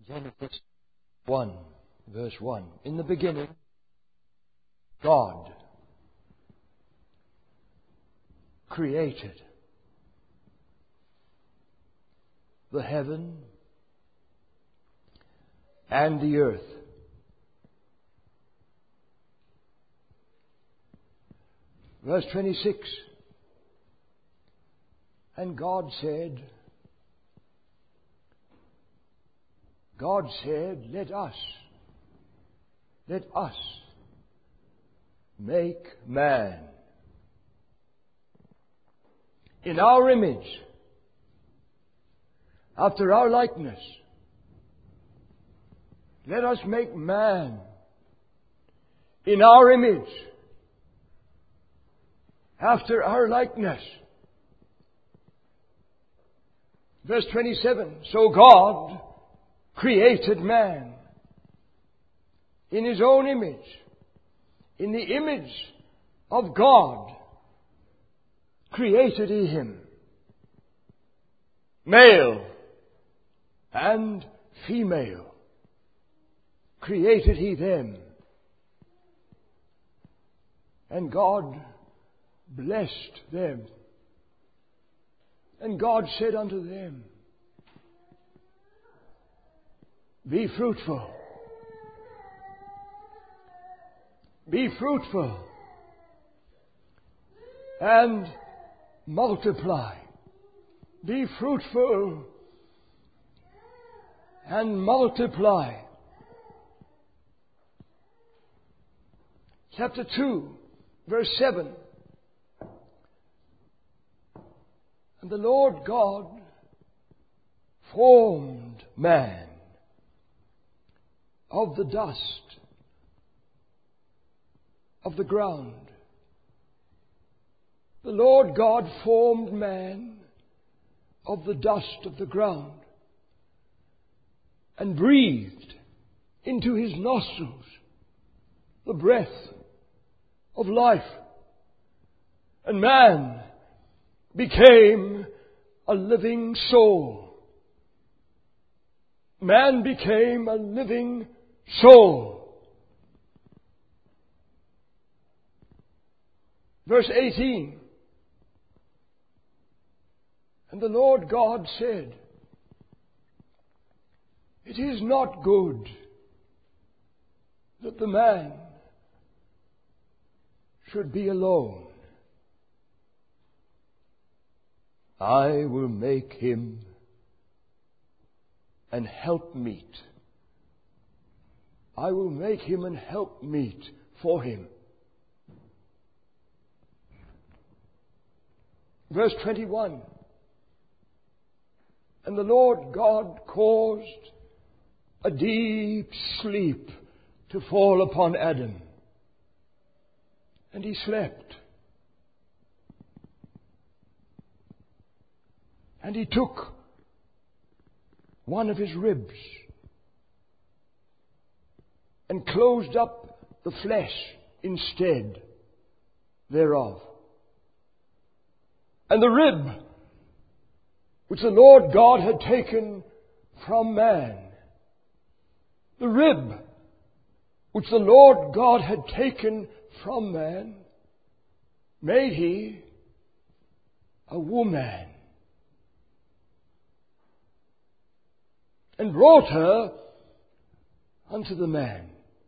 Genesis 1, verse 1. In the beginning, God created the heaven and the earth. Verse 26. And God said, let us make man in our image, after our likeness. Let us make man in our image, after our likeness. Verse 27. So God created man in His own image. In the image of God created He him. Male and female created He them. And God blessed them. And God said unto them, be fruitful. Be fruitful. And multiply. Be fruitful. And multiply. Chapter 2, verse 7. And the Lord God formed man of the dust of the ground. The Lord God formed man of the dust of the ground and breathed into his nostrils the breath of life. And man became a living soul. Man became a living soul. Verse 18. And the Lord God said, it is not good that the man should be alone. I will make him an helpmeet. I will make him an helpmeet for him. Verse 21. And the Lord God caused a deep sleep to fall upon Adam. And he slept. And he took one of his ribs and closed up the flesh instead thereof. And the rib which the Lord God had taken from man, the rib which the Lord God had taken from man, made He a woman, and brought her unto the man.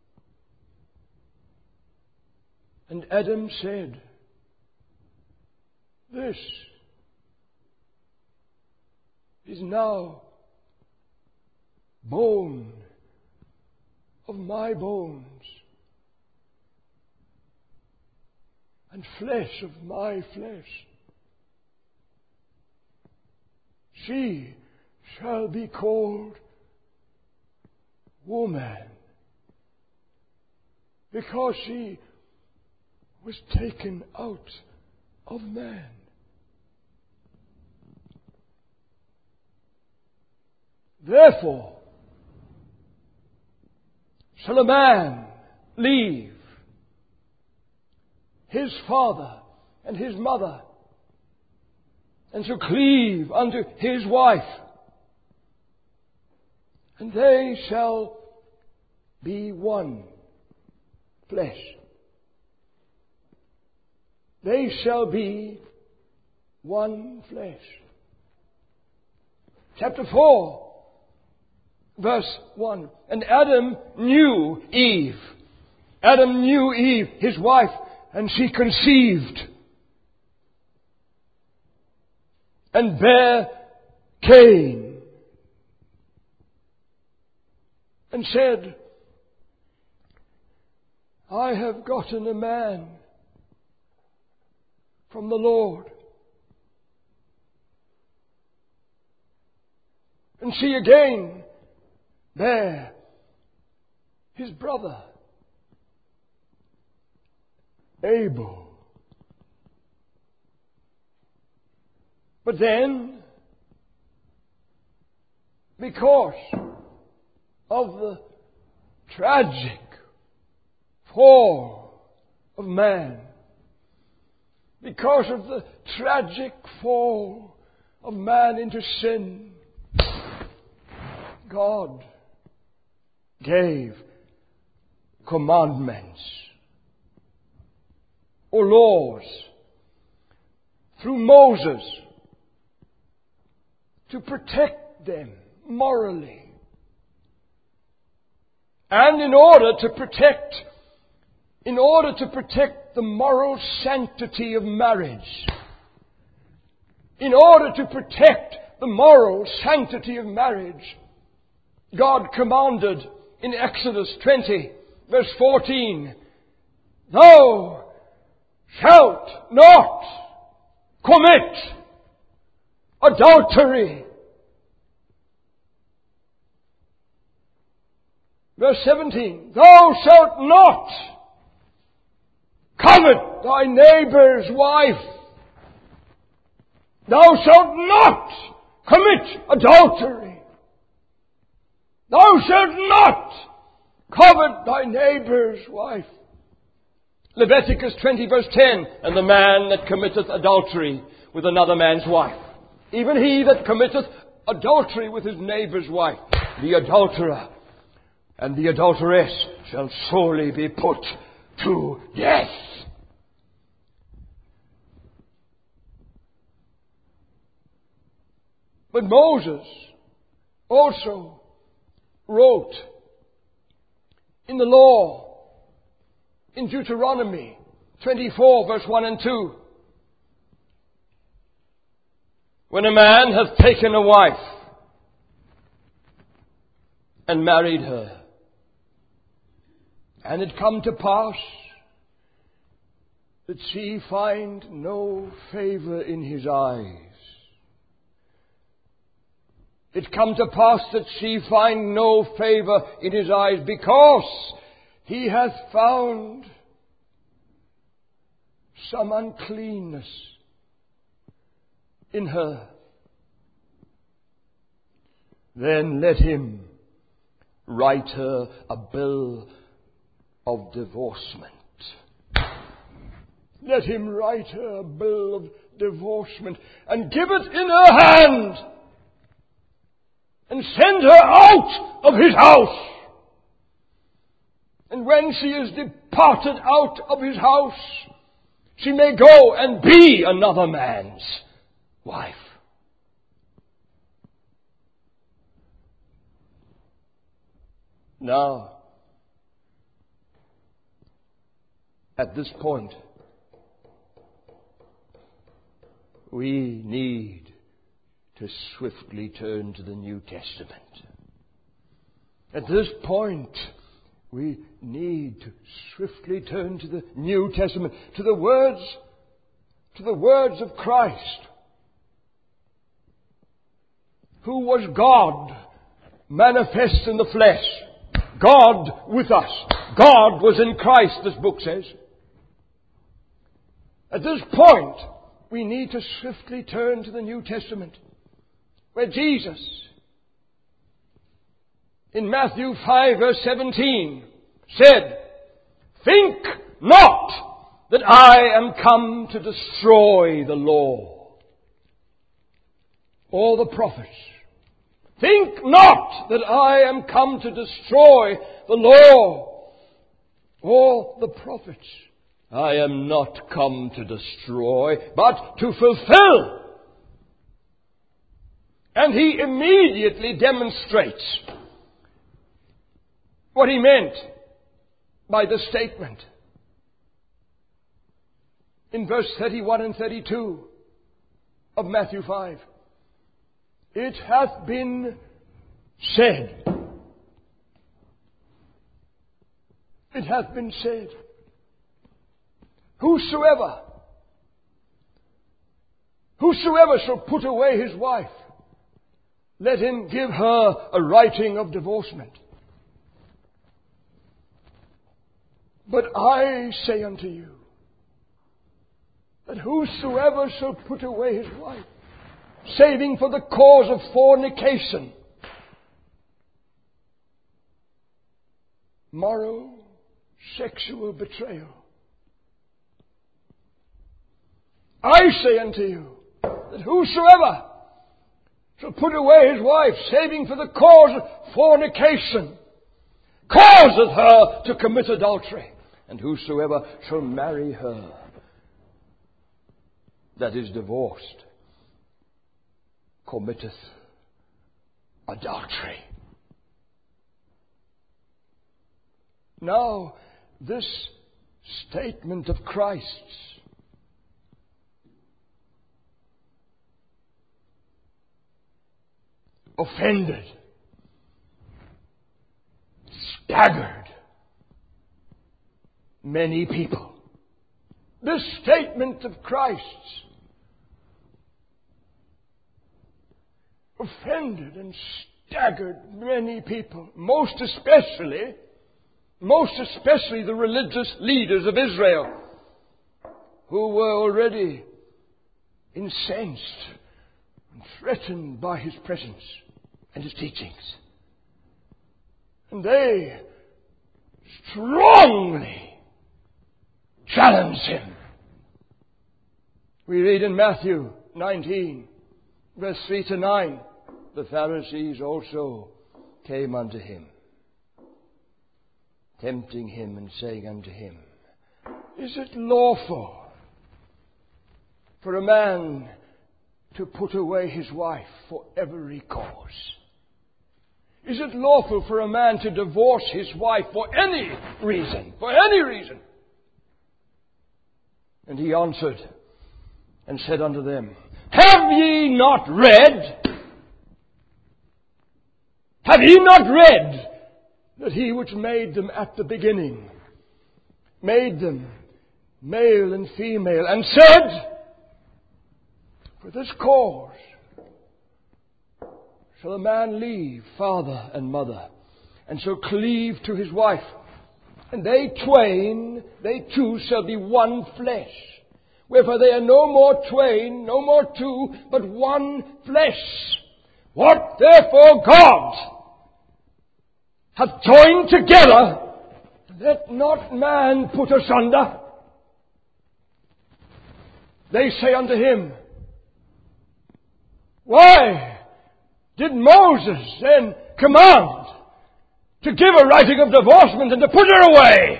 And Adam said, this is now bone of my bones and flesh of my flesh. She shall be called woman, because she was taken out of man. Therefore shall a man leave his father and his mother, and shall cleave unto his wife, and they shall be one flesh. They shall be one flesh. Chapter 4, verse 1. And Adam knew Eve. Adam knew Eve, his wife, and she conceived and bare Cain, and said, I have gotten a man from the Lord. And she again bare his brother Abel. But then, because of the tragic fall of man, because of the tragic fall of man into sin, God gave commandments or laws through Moses to protect them morally. And in order to protect the moral sanctity of marriage, in order to protect the moral sanctity of marriage, God commanded in Exodus 20, verse 14, Thou shalt not commit adultery. Verse 17, Thou shalt not covet thy neighbor's wife. Thou shalt not commit adultery. Thou shalt not covet thy neighbor's wife. Leviticus 20 verse 10, And the man that committeth adultery with another man's wife, even he that committeth adultery with his neighbor's wife, the adulterer and the adulteress shall surely be put to death. But Moses also wrote in the law, in Deuteronomy 24 verse 1 and 2, When a man hath taken a wife and married her, and it come to pass that she find no favor in his eyes, it come to pass that she find no favor in his eyes, because he hath found some uncleanness in her, then let him write her a bill of divorcement. Let him write her a bill of divorcement and give it in her hand and send her out of his house. And when she is departed out of his house, she may go and be another man's wife. Now, at this point, we need to swiftly turn to the New Testament. At this point, we need to swiftly turn to the New Testament, to the words of Christ, who was God manifest in the flesh, God with us. God was in Christ, this book says. At this point, we need to swiftly turn to the New Testament, where Jesus, in Matthew 5 verse 17, said, Think not that I am come to destroy the law or the prophets. Think not that I am come to destroy the law or the prophets. I am not come to destroy, but to fulfill. And he immediately demonstrates what he meant by the statement. In verse 31 and 32 of Matthew 5. It hath been said. It hath been said. Whosoever shall put away his wife, let him give her a writing of divorcement. But I say unto you, that whosoever shall put away his wife, saving for the cause of fornication, moral, sexual betrayal. I say unto you, that whosoever shall put away his wife, saving for the cause of fornication, causeth her to commit adultery. And whosoever shall marry her that is divorced, committeth adultery. Now, this statement of Christ's offended, staggered many people. This statement of Christ's offended and staggered many people, most especially the religious leaders of Israel, who were already incensed and threatened by his presence and his teachings. And they strongly challenged him. We read in Matthew 19, verse 3 to 9, the Pharisees also came unto him, tempting him and saying unto him, Is it lawful for a man to put away his wife for every cause? Is it lawful for a man to divorce his wife for any reason? For any reason? And he answered and said unto them, Have ye not read? Have ye not read that he which made them at the beginning made them male and female, and said, For this cause shall a man leave father and mother, and shall cleave to his wife, and they two shall be one flesh. Wherefore they are no more twain, no more two, but one flesh. What therefore God hath joined together, let not man put asunder. They say unto him, Why did Moses then command to give a writing of divorcement and to put her away?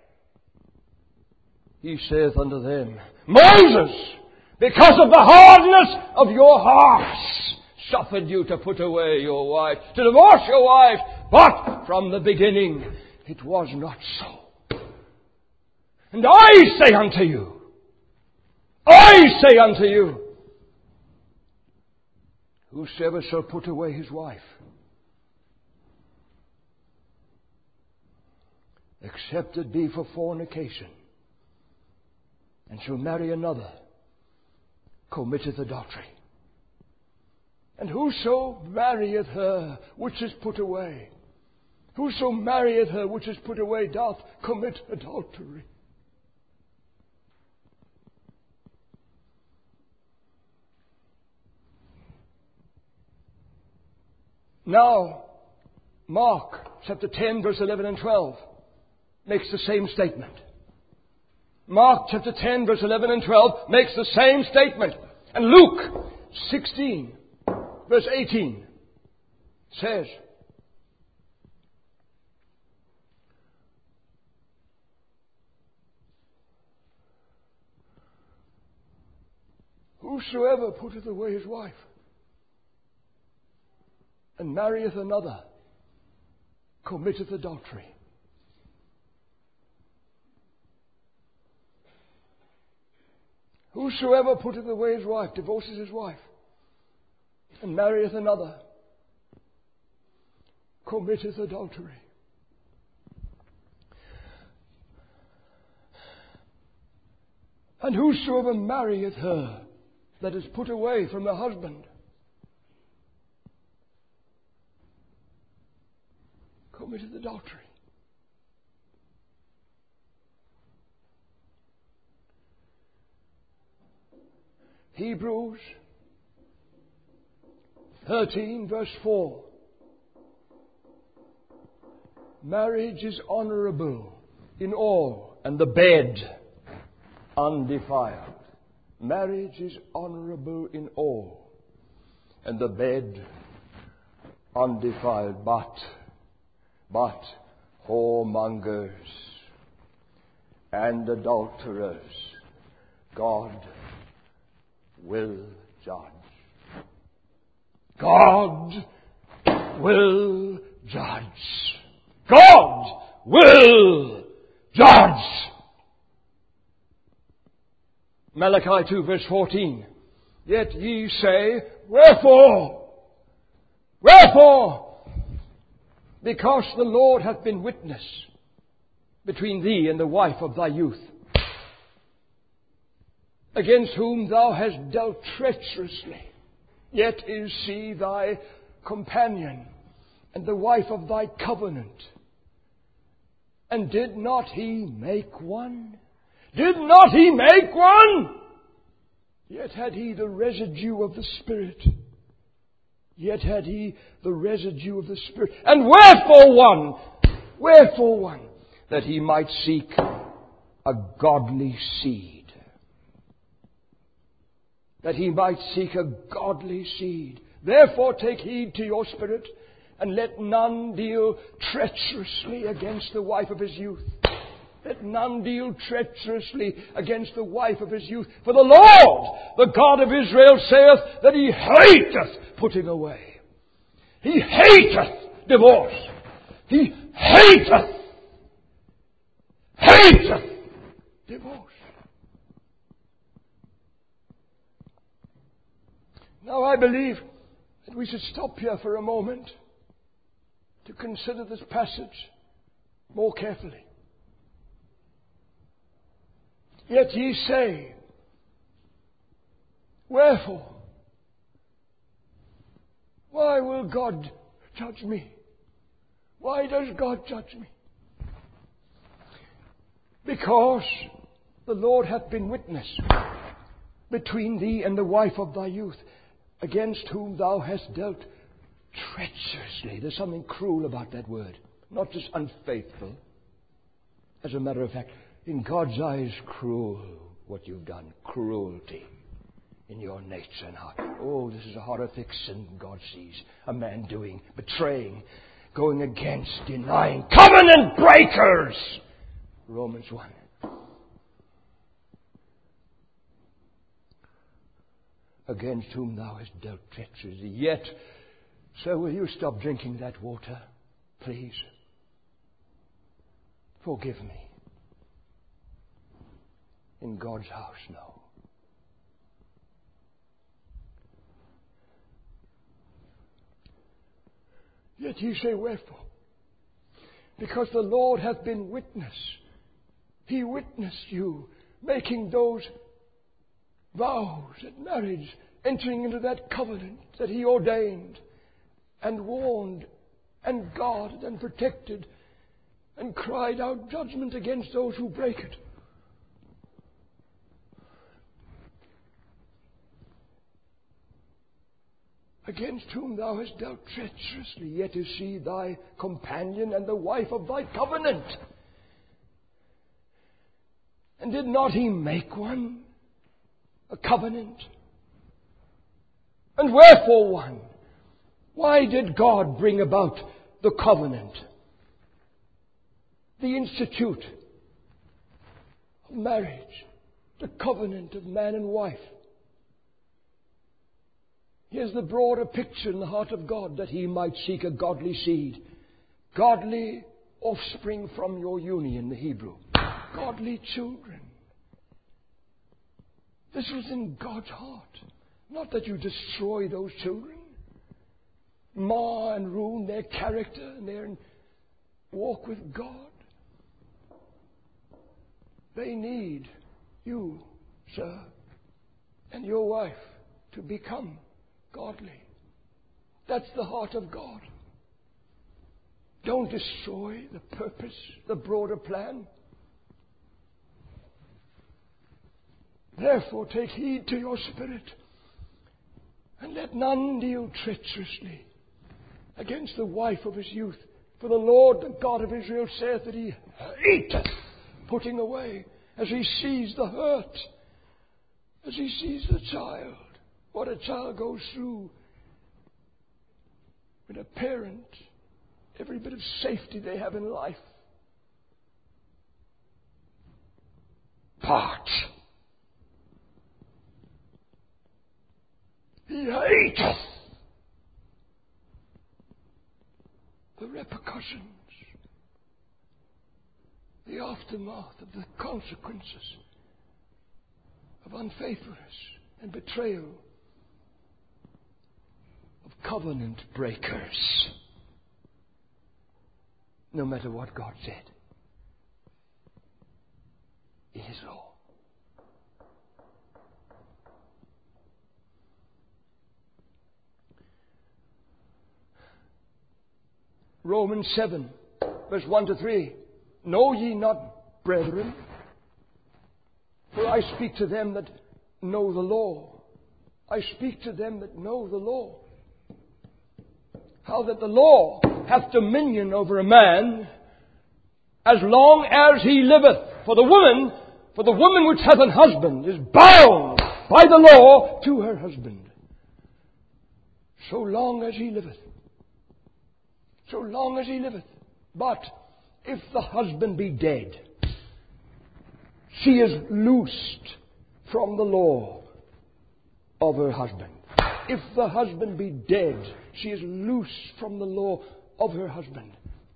He saith unto them, Moses, because of the hardness of your hearts, suffered you to put away your wife, to divorce your wife, but from the beginning it was not so. And I say unto you, whosoever shall put away his wife, except it be for fornication, and shall marry another, committeth adultery. And whoso marrieth her which is put away, whoso marrieth her which is put away doth commit adultery. Now, Mark chapter 10 verse 11 and 12 makes the same statement. Mark chapter 10 verse 11 and 12 makes the same statement. And Luke 16 verse 18 says, whosoever putteth away his wife and marrieth another committeth adultery. Whosoever putteth away his wife, divorces his wife, and marrieth another, committeth adultery. And whosoever marrieth her that is put away from the husband, committeth adultery. Hebrews 13 verse 4. Marriage is honorable in all, and the bed undefiled. Marriage is honorable in all, and the bed undefiled. But whoremongers and adulterers God will judge. God will judge. God will judge. Malachi 2 verse 14. Yet ye say, wherefore? Wherefore? Because the Lord hath been witness between thee and the wife of thy youth, against whom thou hast dealt treacherously. Yet is she thy companion and the wife of thy covenant. And did not he make one? Did not he make one? Yet had he the residue of the Spirit. Yet had he the residue of the Spirit. And wherefore one? Wherefore one? That he might seek a godly seed. That he might seek a godly seed. Therefore take heed to your spirit, and let none deal treacherously against the wife of his youth. Let none deal treacherously against the wife of his youth. For the Lord, the God of Israel, saith that he hateth putting away. He hateth divorce. He hateth divorce. Now I believe that we should stop here for a moment to consider this passage more carefully. Yet ye say, wherefore? Why will God judge me? Why does God judge me? Because the Lord hath been witness between thee and the wife of thy youth, against whom thou hast dealt treacherously. There's something cruel about that word. Not just unfaithful. As a matter of fact, in God's eyes, cruel what you've done. Cruelty in your nature and heart. Oh, this is a horrific sin God sees. A man doing, betraying, going against, denying, covenant breakers. Romans 1. Against whom thou hast dealt treacherously. Yet, sir, will you stop drinking that water, please? Forgive me. In God's house, no. Yet ye say, wherefore? Because the Lord hath been witness. He witnessed you making those vows at marriage, entering into that covenant that He ordained and warned and guarded and protected and cried out judgment against those who break it. Against whom thou hast dealt treacherously, yet is she thy companion and the wife of thy covenant. And did not He make one? A covenant? And wherefore one? Why did God bring about the covenant? The institute of marriage, the covenant of man and wife. Here's the broader picture in the heart of God, that He might seek a godly seed, godly offspring from your union, the Hebrew, godly children. This was in God's heart. Not that you destroy those children, mar and ruin their character and their walk with God. They need you, sir, and your wife to become godly. That's the heart of God. Don't destroy the purpose, the broader plan. Therefore, take heed to your spirit, and let none deal treacherously against the wife of his youth. For the Lord, the God of Israel, saith that He hateth putting away, as He sees the hurt, as He sees the child, what a child goes through with a parent, every bit of safety they have in life. Part. He hateth the repercussions, the aftermath of the consequences of unfaithfulness and betrayal of covenant breakers. No matter what God said, it is law. Romans 7, verse 1 to 3. Know ye not, brethren, for I speak to them that know the law. I speak to them that know the law. How that the law hath dominion over a man as long as he liveth. For the woman which hath an husband is bound by the law to her husband, so long as he liveth. So long as he liveth. But if the husband be dead, she is loosed from the law of her husband. If the husband be dead, she is loosed from the law of her husband.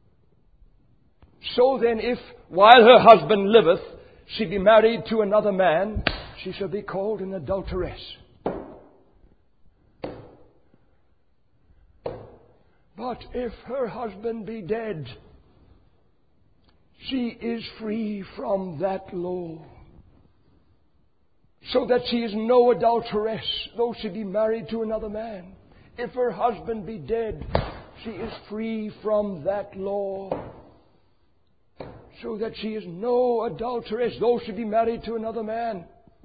So then, if while her husband liveth, she be married to another man, she shall be called an adulteress. But if her husband be dead, she is free from that law, so that she is no adulteress, though she be married to another man. If her husband be dead, she is free from that law, so that she is no adulteress, though she be married to another man.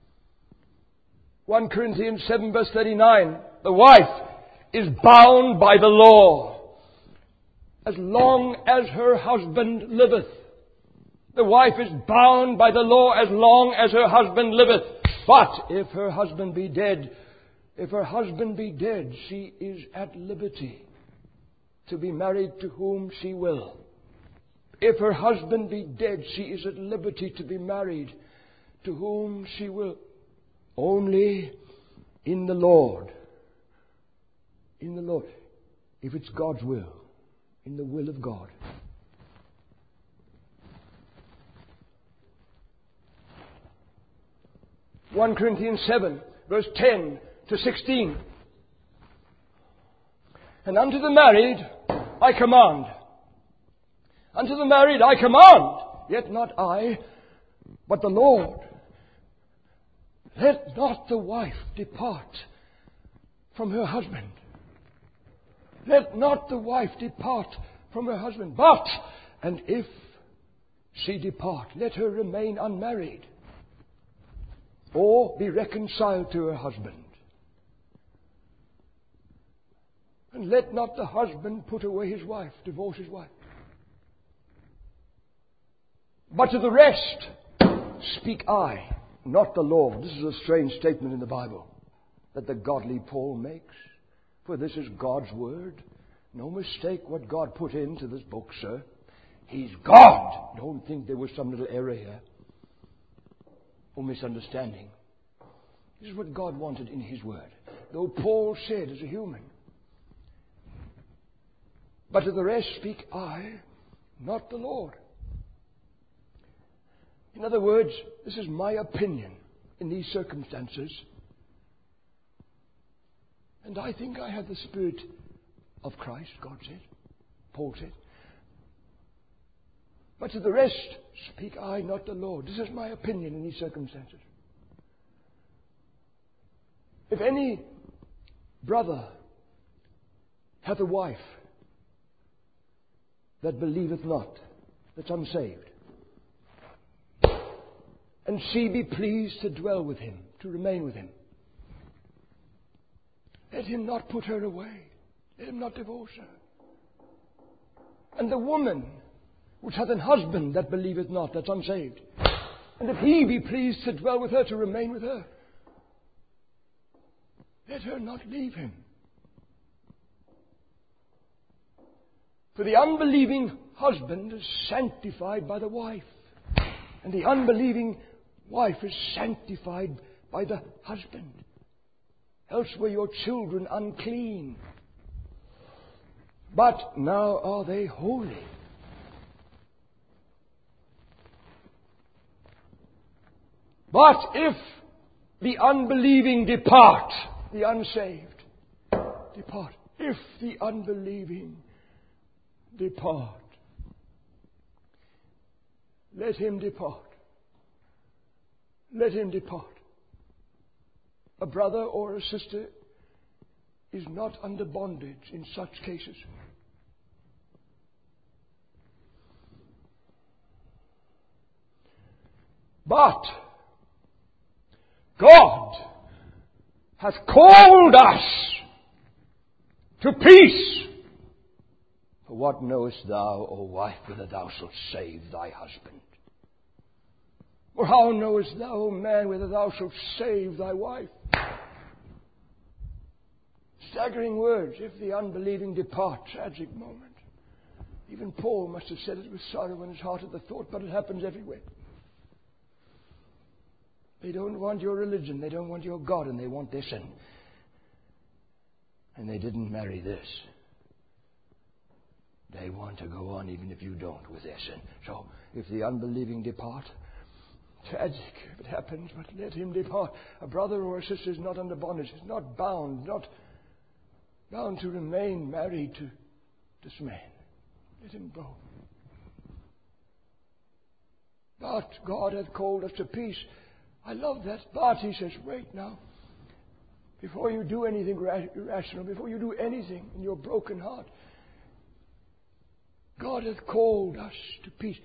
1 Corinthians 7 verse 39. The wife is bound by the law as long as her husband liveth. The wife is bound by the law as long as her husband liveth. But if her husband be dead, she is at liberty to be married to whom she will. If her husband be dead, she is at liberty to be married to whom she will. Only in the Lord. In the Lord. If it's God's will. In the will of God. (1 Corinthians 7, verse 10 to 16). And unto the married I command. Unto the married I command, yet not I, but the Lord. Let not the wife depart from her husband. Let not the wife depart from her husband. But, and if she depart, let her remain unmarried, or be reconciled to her husband. And let not the husband put away his wife, divorce his wife. But to the rest speak I, not the law. This is a strange statement in the Bible that the godly Paul makes. For this is God's Word. No mistake what God put into this book, sir. He's God. Don't think there was some little error here or misunderstanding. This is what God wanted in His Word. Though Paul said as a human, but to the rest speak I, not the Lord. In other words, this is my opinion in these circumstances. And I think I have the Spirit of Christ, God said. Paul said. But to the rest speak I, not the Lord. This is my opinion in these circumstances. If any brother hath a wife that believeth not, that's unsaved, and she be pleased to dwell with him, to remain with him, let him not put her away. Let him not divorce her. And the woman which hath an husband that believeth not, that's unsaved, and if he be pleased to dwell with her, to remain with her, let her not leave him. For the unbelieving husband is sanctified by the wife, and the unbelieving wife is sanctified by the husband. Else were your children unclean, but now are they holy. But if the unbelieving depart, the unsaved depart. If the unbelieving depart, let him depart. Let him depart. A brother or a sister is not under bondage in such cases. But God hath called us to peace. For what knowest thou, O wife, whether thou shalt save thy husband? Or how knowest thou, O man, whether thou shalt save thy wife? Staggering words. If the unbelieving depart, tragic moment. Even Paul must have said it with sorrow in his heart at the thought, but it happens everywhere. They don't want your religion, they don't want your God, and they want their sin. And they didn't marry this. They want to go on even if you don't with their sin. So, if the unbelieving depart, tragic if it happens, but let him depart. A brother or a sister is not under bondage, is not bound to remain married to this man. Let him go. But God hath called us to peace. I love that. But he says, wait now. Before you do anything irrational, before you do anything in your broken heart, God hath called us to peace.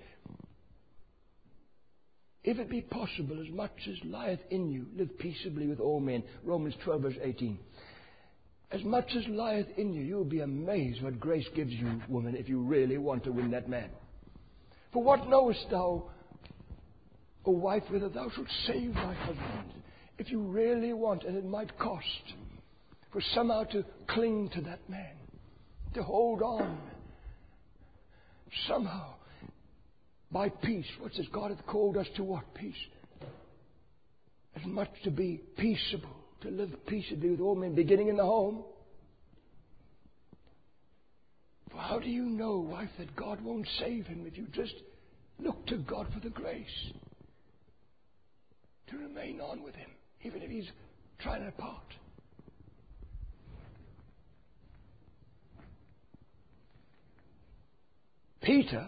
If it be possible, as much as lieth in you, live peaceably with all men. Romans 12 verse 18. As much as lieth in you, you'll be amazed what grace gives you, woman, if you really want to win that man. For what knowest thou, O wife, whether thou shalt save thy husband? If you really want, and it might cost, for somehow to cling to that man, to hold on, somehow, by peace. What says God hath called us to what? Peace. As much to be peaceable, to live peaceably with all men, beginning in the home. For how do you know, wife, that God won't save him if you just look to God for the grace to remain on with him, even if he's trying to part? Peter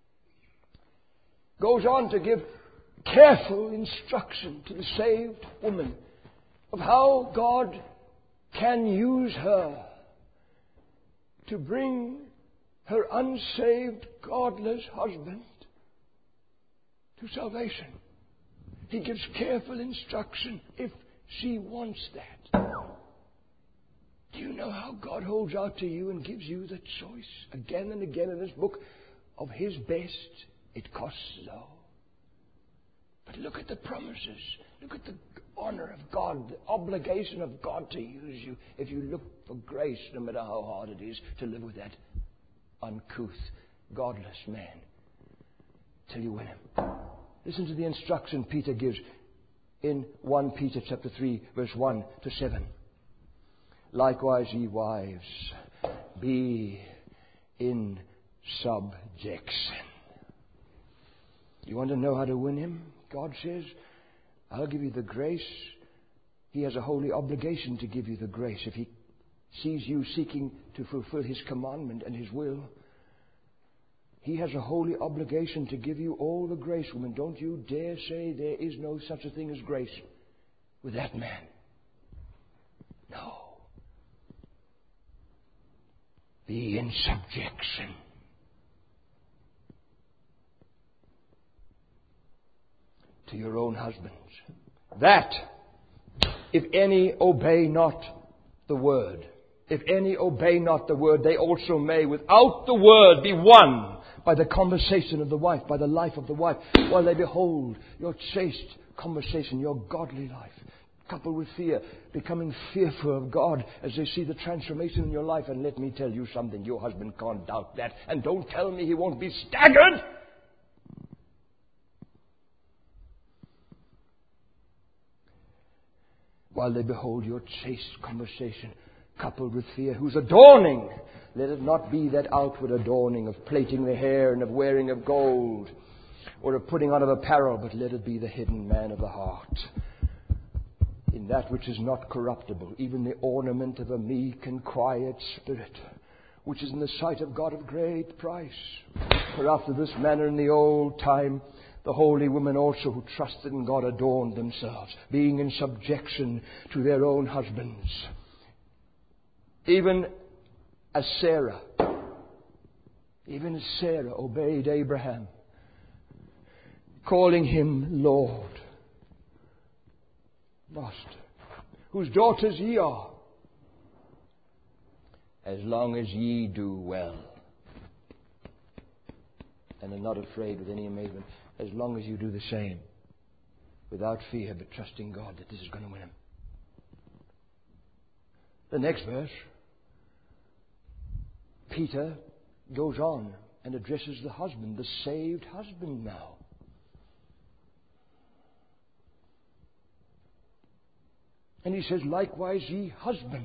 goes on to give careful instruction to the saved woman of how God can use her to bring her unsaved, godless husband to salvation. He gives careful instruction if she wants that. Do you know how God holds out to you and gives you the choice again and again in this book of His best? It costs though. But look at the promises. Look at the honor of God, the obligation of God to use you if you look for grace, no matter how hard it is to live with that uncouth, godless man till you win him. Listen to the instruction Peter gives in 1 Peter chapter 3, verse 1 to 7. Likewise, ye wives, be in subjection. You want to know how to win him? God says, I'll give you the grace. He has a holy obligation to give you the grace. If He sees you seeking to fulfill His commandment and His will, He has a holy obligation to give you all the grace, woman. Don't you dare say there is no such a thing as grace with that man. No. Be in subjection. To your own husbands. That, if any obey not the word, if any obey not the word, they also may, without the word, be won by the conversation of the wife, by the life of the wife, while they behold your chaste conversation, your godly life, coupled with fear, becoming fearful of God as they see the transformation in your life. And let me tell you something, your husband can't doubt that. And don't tell me he won't be staggered. While they behold your chaste conversation, coupled with fear, whose adorning, let it not be that outward adorning of plaiting the hair and of wearing of gold, or of putting on of apparel, but let it be the hidden man of the heart, in that which is not corruptible, even the ornament of a meek and quiet spirit, which is in the sight of God of great price. For after this manner in the old time, the holy women also who trusted in God adorned themselves, being in subjection to their own husbands. Even as Sarah obeyed Abraham, calling him Lord, Master, whose daughters ye are, as long as ye do well, and are not afraid with any amazement. As long as you do the same, without fear, but trusting God that this is going to win him. The next verse, Peter goes on and addresses the husband, the saved husband now. And he says, likewise ye husbands,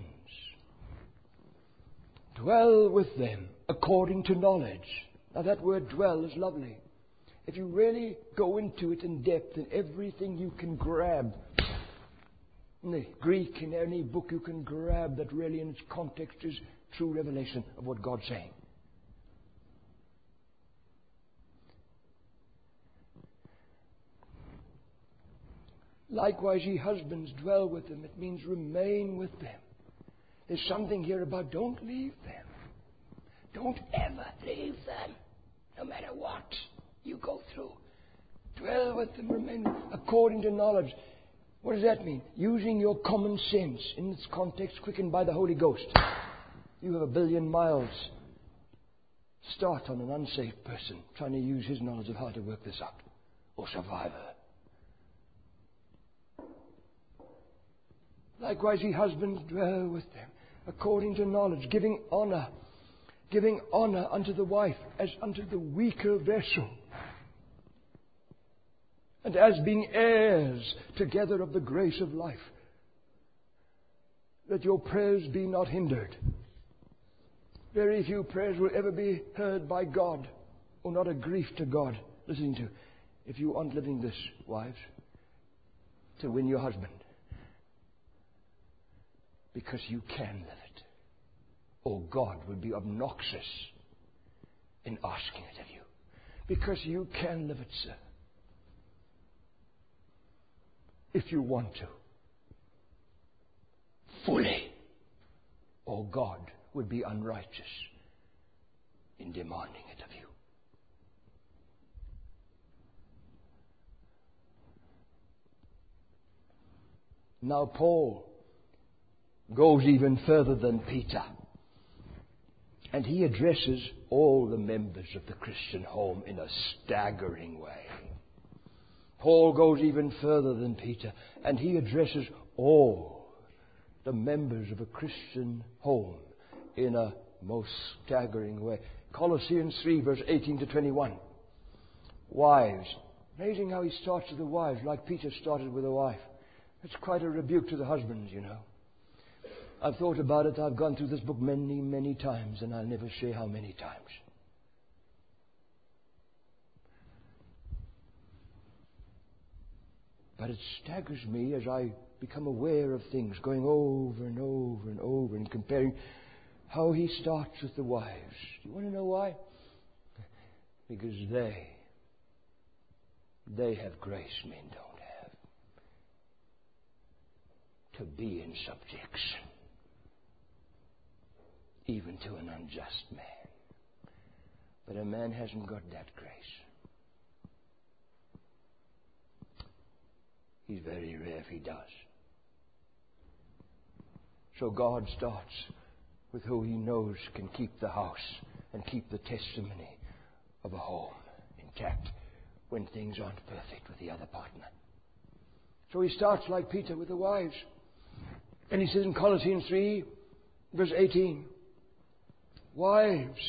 dwell with them according to knowledge. Now that word dwell is lovely. If you really go into it in depth, in everything you can grab, in the Greek, in any book you can grab that really in its context is true revelation of what God's saying. Likewise, ye husbands, dwell with them. It means remain with them. There's something here about don't leave them. Don't ever leave them, no matter what you go through. Dwell with them, remain according to knowledge. What does that mean? Using your common sense in its context, quickened by the Holy Ghost. You have 1 billion miles start on an unsaved person trying to use his knowledge of how to work this out or survive her. Likewise, ye husbands, dwell with them according to knowledge, giving honor unto the wife as unto the weaker vessel, and as being heirs together of the grace of life, that your prayers be not hindered. Very few prayers will ever be heard by God, or not a grief to God. Listen to, if you aren't living this, wives, to win your husband, because you can live it, or God will be obnoxious in asking it of you, because you can live it, sir. If you want to, fully, or God would be unrighteous in demanding it of you. Now Paul goes even further than Peter, and he addresses all the members of the Christian home in a staggering way. Paul goes even further than Peter, and he addresses all the members of a Christian home in a most staggering way. Colossians 3, verse 18 to 21. Wives. Amazing how he starts with the wives, like Peter started with a wife. It's quite a rebuke to the husbands, you know. I've thought about it. I've gone through this book many, many times, and I'll never say how many times. But it staggers me as I become aware of things, going over and over and over and comparing how he starts with the wives. Do you want to know why? Because they have grace men don't have. To be in subjection, even to an unjust man. But a man hasn't got that grace. He's very rare if he does. So God starts with who he knows can keep the house and keep the testimony of a home intact when things aren't perfect with the other partner. So he starts like Peter with the wives. And he says in Colossians 3, verse 18, Wives,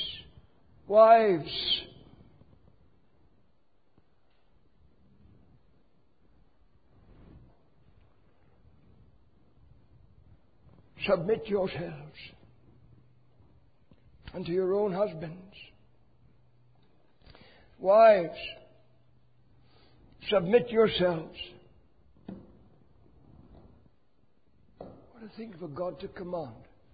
submit yourselves unto your own husbands. Wives, submit yourselves. What a thing for God to command.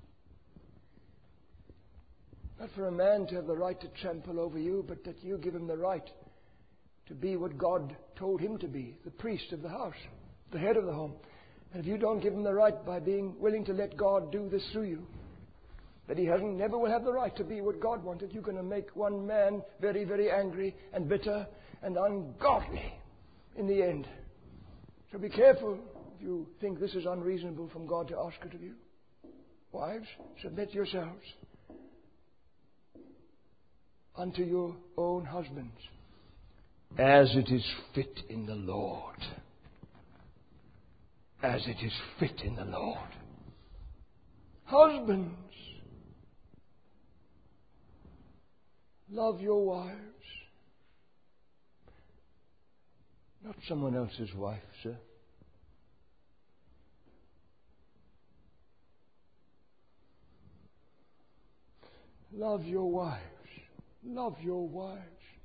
Not for a man to have the right to trample over you, but that you give him the right to be what God told him to be, the priest of the house, the head of the home. And if you don't give him the right by being willing to let God do this through you, that he never will have the right to be what God wanted, you're going to make one man very, very angry and bitter and ungodly in the end. So be careful if you think this is unreasonable from God to ask it of you. Wives, submit yourselves unto your own husbands, as it is fit in the Lord. As it is fit in the Lord. Husbands, love your wives. Not someone else's wife, sir. Love your wives. Love your wives.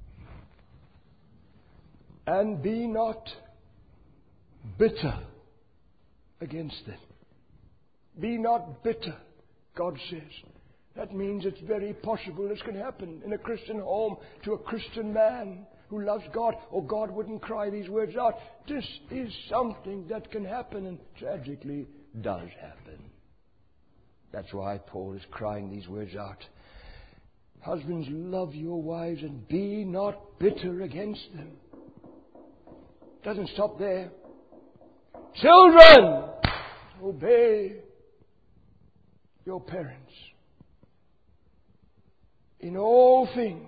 And be not bitter against them. Be not bitter, God says. That means it's very possible this can happen in a Christian home to a Christian man who loves God, or God wouldn't cry these words out. This is something that can happen, and tragically does happen. That's why Paul is crying these words out. Husbands, love your wives and be not bitter against them. Doesn't stop there. Children, obey your parents in all things.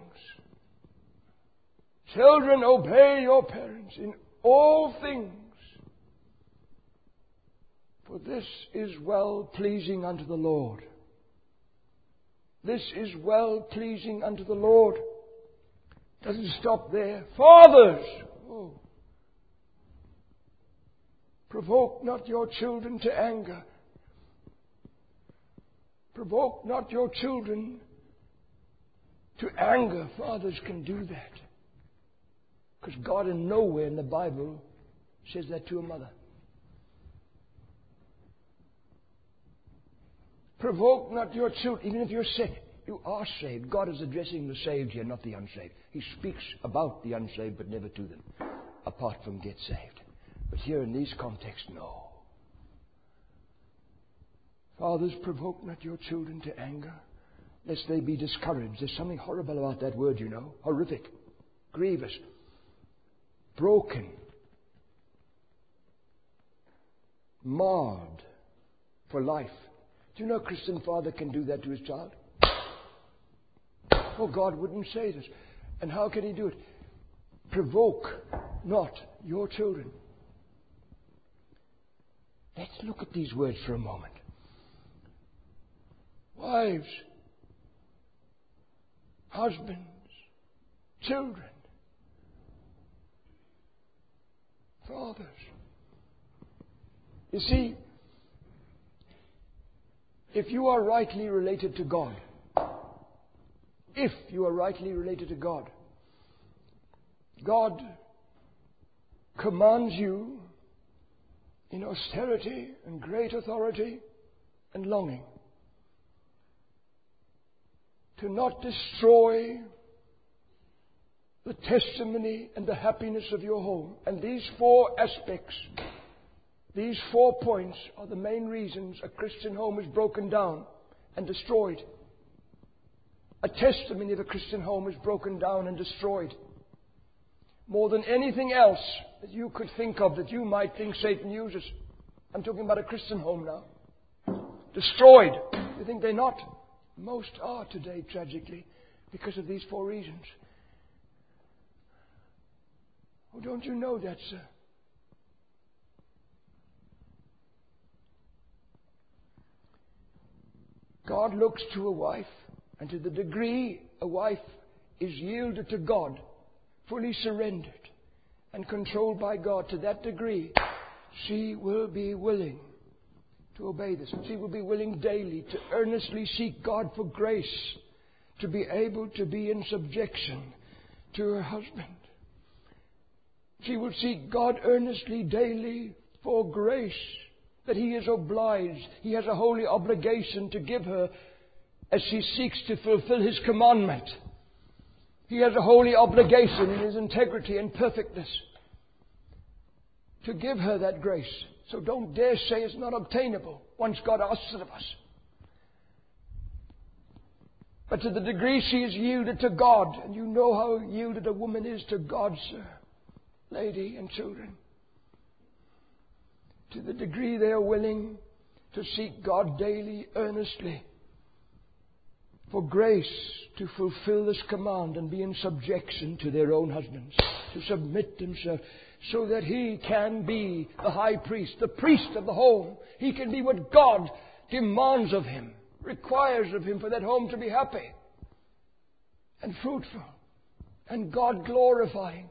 Children, obey your parents in all things. For this is well pleasing unto the Lord. This is well pleasing unto the Lord. Doesn't stop there. Fathers, provoke not your children to anger. Provoke not your children to anger. Fathers can do that. Because God in nowhere in the Bible says that to a mother. Provoke not your children, even if you're saved. You are saved. God is addressing the saved here, not the unsaved. He speaks about the unsaved, but never to them, apart from get saved. But here in these contexts, no. Fathers, provoke not your children to anger, lest they be discouraged. There's something horrible about that word, you know. Horrific. Grievous. Broken. Marred for life. Do you know a Christian father can do that to his child? Oh, God wouldn't say this. And how can he do it? Provoke not your children. Let's look at these words for a moment. Wives, husbands, children, fathers. You see, if you are rightly related to God, God commands you in austerity and great authority and longing to not destroy the testimony and the happiness of your home. And these 4 aspects, these 4 points are the main reasons a Christian home is broken down and destroyed. A testimony of a Christian home is broken down and destroyed. More than anything else that you could think of that you might think Satan uses. I'm talking about a Christian home now. Destroyed. You think they're not? Most are today, tragically, because of these 4 reasons. Oh, don't you know that, sir? God looks to a wife, and to the degree a wife is yielded to God, fully surrendered and controlled by God, to that degree she will be willing to obey this. She will be willing daily to earnestly seek God for grace to be able to be in subjection to her husband. She will seek God earnestly daily for grace that He is obliged. He has a holy obligation to give her as she seeks to fulfill His commandment. He has a holy obligation in His integrity and perfectness to give her that grace. So don't dare say it's not obtainable once God asks it of us. But to the degree she is yielded to God, and you know how yielded a woman is to God, sir, lady and children, to the degree they are willing to seek God daily, earnestly, for grace to fulfill this command and be in subjection to their own husbands, to submit themselves so that He can be the high priest, the priest of the home. He can be what God demands of him, requires of him for that home to be happy and fruitful and God glorifying,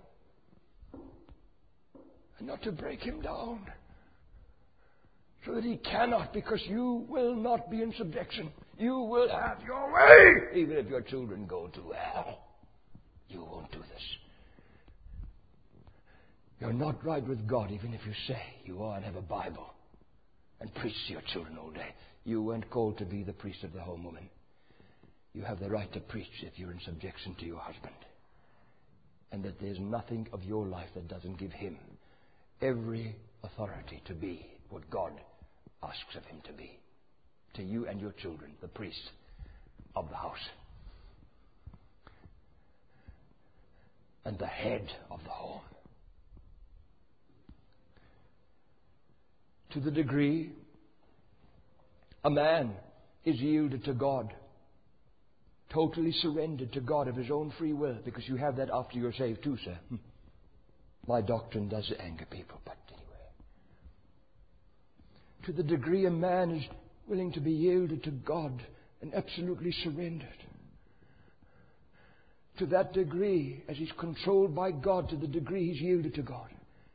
and not to break him down so that he cannot, because you will not be in subjection. You will have your way. Even if your children go to hell, you won't do this. You're not right with God even if you say you are and have a Bible and preach to your children all day. You weren't called to be the priest of the home, woman. You have the right to preach if you're in subjection to your husband. And that there's nothing of your life that doesn't give him every authority to be what God asks of him to be. To you and your children, the priest of the house. And the head of the home. To the degree a man is yielded to God, totally surrendered to God of his own free will, because you have that after you're saved too, sir. My doctrine does anger people, but anyway. To the degree a man is willing to be yielded to God and absolutely surrendered, to that degree, as he's controlled by God, to the degree he's yielded to God,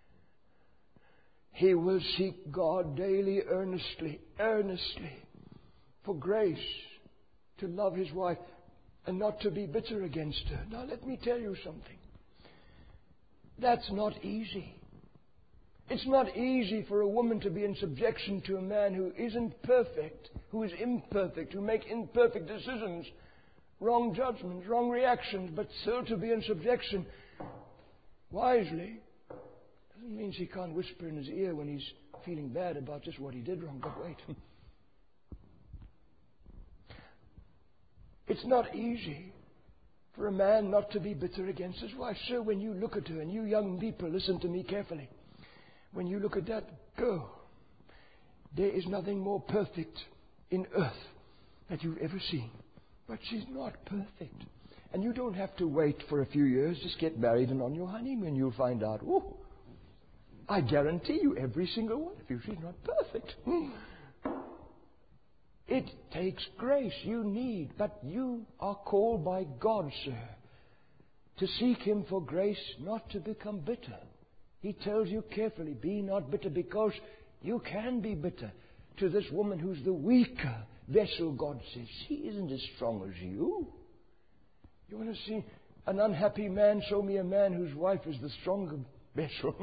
he will seek God daily, earnestly, for grace to love his wife and not to be bitter against her. Now let me tell you something. That's not easy. It's not easy for a woman to be in subjection to a man who isn't perfect, who is imperfect, who make imperfect decisions, wrong judgments, wrong reactions, but still to be in subjection wisely. Doesn't mean she can't whisper in his ear when he's feeling bad about just what he did wrong. But wait. It's not easy for a man not to be bitter against his wife. Sir, when you look at her, and you young people, listen to me carefully. When you look at that girl, there is nothing more perfect in earth that you've ever seen. But she's not perfect. And you don't have to wait for a few years. Just get married, and on your honeymoon you'll find out, oh, I guarantee you every single one of you, she's not perfect. It takes grace but you are called by God, sir, to seek Him for grace, not to become bitter. He tells you carefully, be not bitter, because you can be bitter to this woman who's the weaker vessel, God says. She isn't as strong as you. You want to see an unhappy man? Show me a man whose wife is the stronger vessel.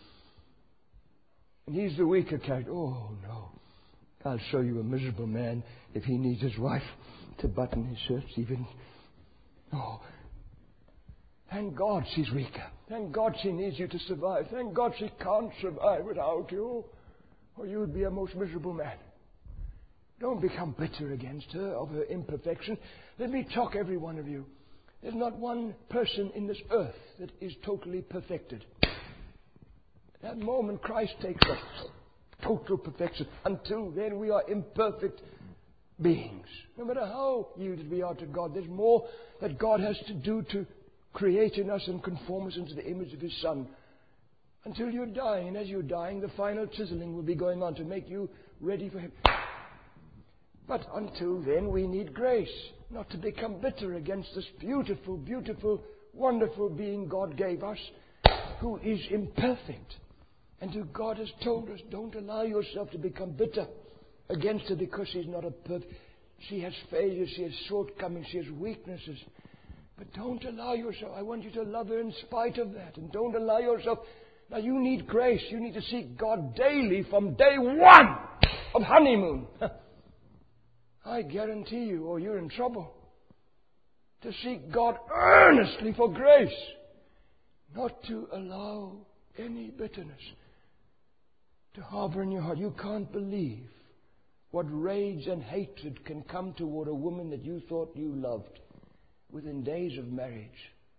And he's the weaker character. Oh, no. I'll show you a miserable man if he needs his wife to button his shirts even. Oh, thank God she's weaker. Thank God she needs you to survive. Thank God she can't survive without you, or you would be a most miserable man. Don't become bitter against her of her imperfection. Let me talk, every one of you. There's not one person in this earth that is totally perfected. At that moment, Christ takes us total perfection. Until then, we are imperfect beings. No matter how yielded we are to God, there's more that God has to do to create in us and conform us into the image of His Son. Until you're dying, and as you're dying, the final chiseling will be going on to make you ready for Him. But until then, we need grace, not to become bitter against this beautiful, beautiful, wonderful being God gave us, who is imperfect. And who God has told us, don't allow yourself to become bitter against her because she's not a perfect. She has failures, she has shortcomings, she has weaknesses. But don't allow yourself. I want you to love her in spite of that. And don't allow yourself. Now you need grace. You need to seek God daily from day one of honeymoon. I guarantee you, or you're in trouble. To seek God earnestly for grace. Not to allow any bitterness to harbor in your heart. You can't believe what rage and hatred can come toward a woman that you thought you loved within days of marriage.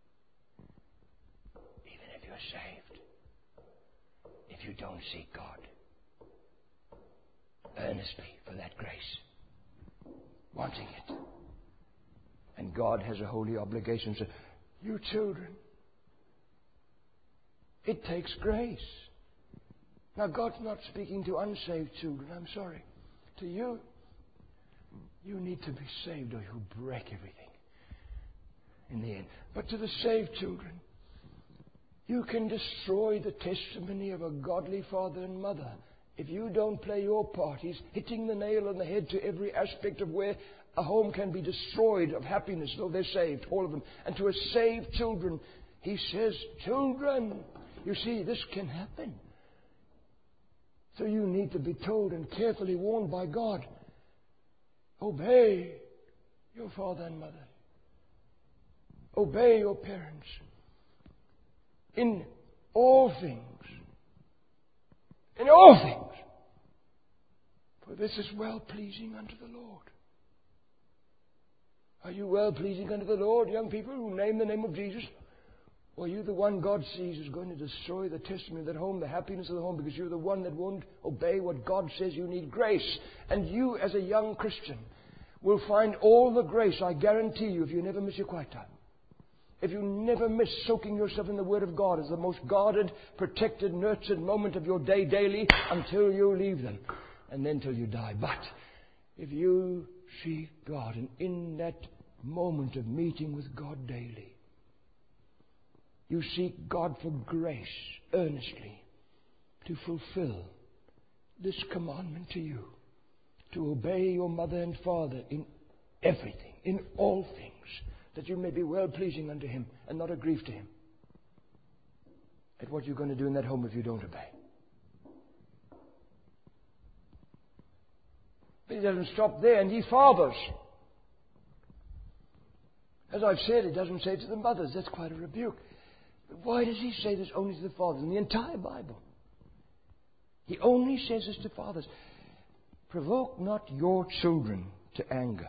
Even if you're saved. If you don't seek God earnestly for that grace. Wanting it. And God has a holy obligation. So, you children, it takes grace. Now, God's not speaking to unsaved children. I'm sorry. To you, you need to be saved or you'll break everything in the end. But to the saved children, you can destroy the testimony of a godly father and mother if you don't play your part. He's hitting the nail on the head to every aspect of where a home can be destroyed of happiness, though they're saved, all of them. And to a saved children, He says, children, you see, this can happen. So you need to be told and carefully warned by God. Obey your father and mother. Obey your parents. In all things. In all things. For this is well-pleasing unto the Lord. Are you well-pleasing unto the Lord, young people who name the name of Jesus? Or are you the one God sees is going to destroy the testimony of that home, the happiness of the home, because you're the one that won't obey what God says? You need grace. And you, as a young Christian, will find all the grace, I guarantee you, if you never miss your quiet time. If you never miss soaking yourself in the Word of God as the most guarded, protected, nurtured moment of your day daily until you leave them. And then till you die. But if you seek God, and in that moment of meeting with God daily, you seek God for grace earnestly to fulfill this commandment to you, to obey your mother and father in everything, in all things, that you may be well-pleasing unto Him and not a grief to Him. At what you're going to do in that home if you don't obey. But He doesn't stop there, and He fathers. As I've said, He doesn't say to the mothers. That's quite a rebuke. But why does He say this only to the fathers in the entire Bible? He only says this to fathers. Provoke not your children to anger.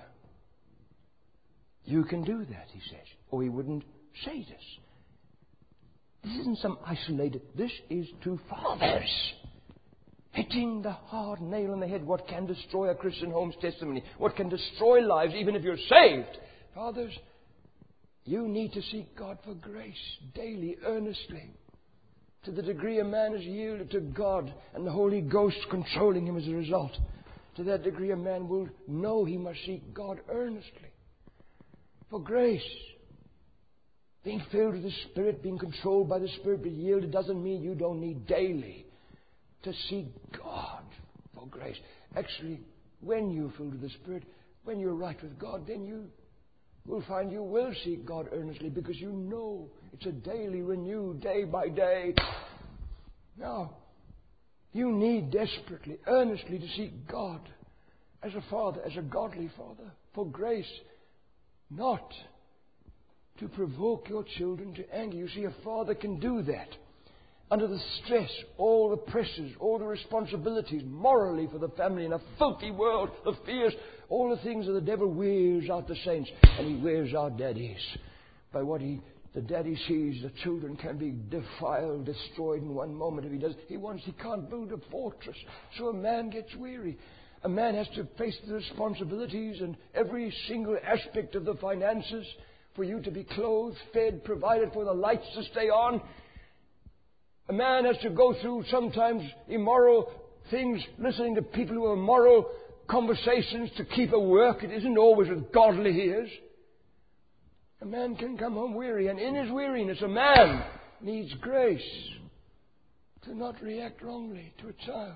You can do that, He says, or He wouldn't say this. This isn't some isolated. This is to fathers. Hitting the hard nail on the head. What can destroy a Christian home's testimony? What can destroy lives even if you're saved? Fathers, You need to seek God for grace daily, earnestly. To the degree a man is yielded to God and the Holy Ghost controlling him as a result, to that degree a man will know he must seek God earnestly for grace. Being filled with the Spirit, being controlled by the Spirit, but yielded doesn't mean you don't need daily to seek God for grace. Actually, when you're filled with the Spirit, when you're right with God, then you will find you will seek God earnestly because you know it's a daily renew, day by day. Now, you need desperately, earnestly to seek God as a father, as a godly father, for grace, not to provoke your children to anger. You see, a father can do that under the stress, all the pressures, all the responsibilities morally for the family in a filthy world, the fears, all the things that the devil wears out the saints, and he wears out daddies. By what the daddy sees, the children can be defiled, destroyed in one moment if he does. He can't build a fortress, so a man gets weary. A man has to face the responsibilities and every single aspect of the finances for you to be clothed, fed, provided for, the lights to stay on. A man has to go through sometimes immoral things, listening to people who have immoral conversations to keep at work. It isn't always with godly ears. A man can come home weary, and in his weariness a man needs grace to not react wrongly to a child,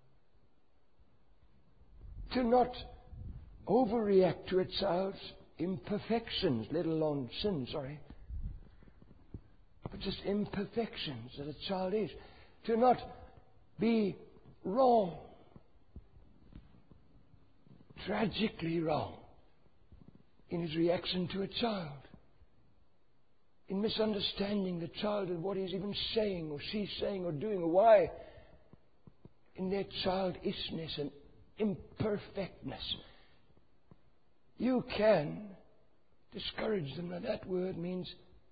to not overreact to a child's imperfections, let alone sin, but just imperfections that a child is. To not be wrong, tragically wrong, in his reaction to a child, in misunderstanding the child and what he's even saying or she's saying or doing or why, in their childishness and imperfectness. You can discourage them. Now that word means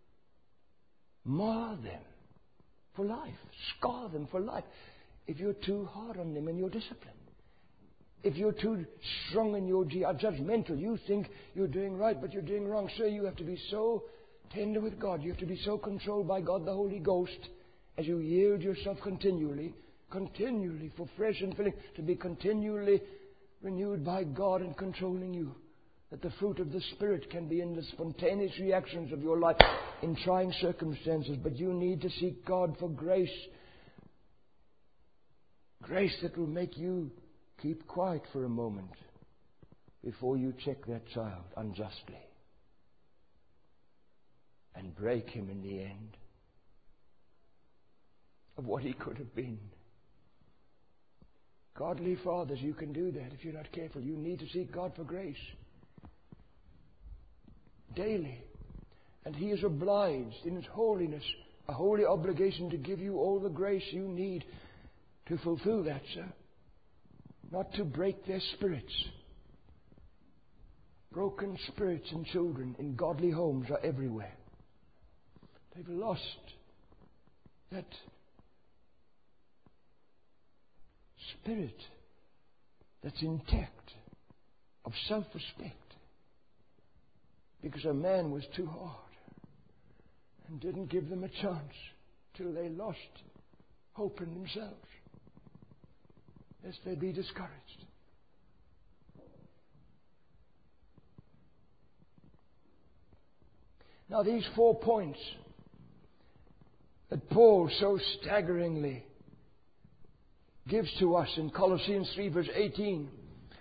mar them for life, scar them for life. If you're too hard on them in your discipline, if you're too strong in your judgmental, you think you're doing right, but you're doing wrong. Sir, you have to be so tender with God. You have to be so controlled by God, the Holy Ghost, as you yield yourself continually for fresh and filling, to be continually renewed by God and controlling you. That the fruit of the Spirit can be in the spontaneous reactions of your life in trying circumstances. But you need to seek God for grace. Grace that will make you keep quiet for a moment before you check that child unjustly and break him in the end of what he could have been. Godly fathers, you can do that if you're not careful. You need to seek God for grace daily. And He is obliged in His holiness, a holy obligation to give you all the grace you need to fulfill that, sir. Not to break their spirits. Broken spirits in children in godly homes are everywhere. They've lost that spirit that's intact of self-respect. Because a man was too hard and didn't give them a chance till they lost hope in themselves, lest they be discouraged. Now these 4 points that Paul so staggeringly gives to us in Colossians 3 verse 18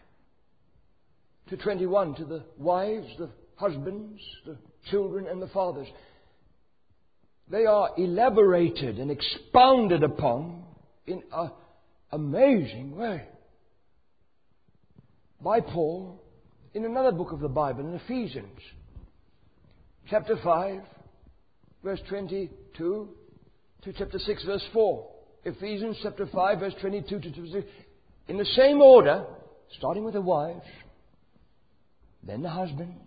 to 21 to the wives, the husbands, the children and the fathers. They are elaborated and expounded upon in an amazing way by Paul in another book of the Bible, in Ephesians, chapter 5, verse 22 to chapter 6, verse 4. Ephesians chapter 5, verse 22 to 26. In the same order, starting with the wives, then the husbands,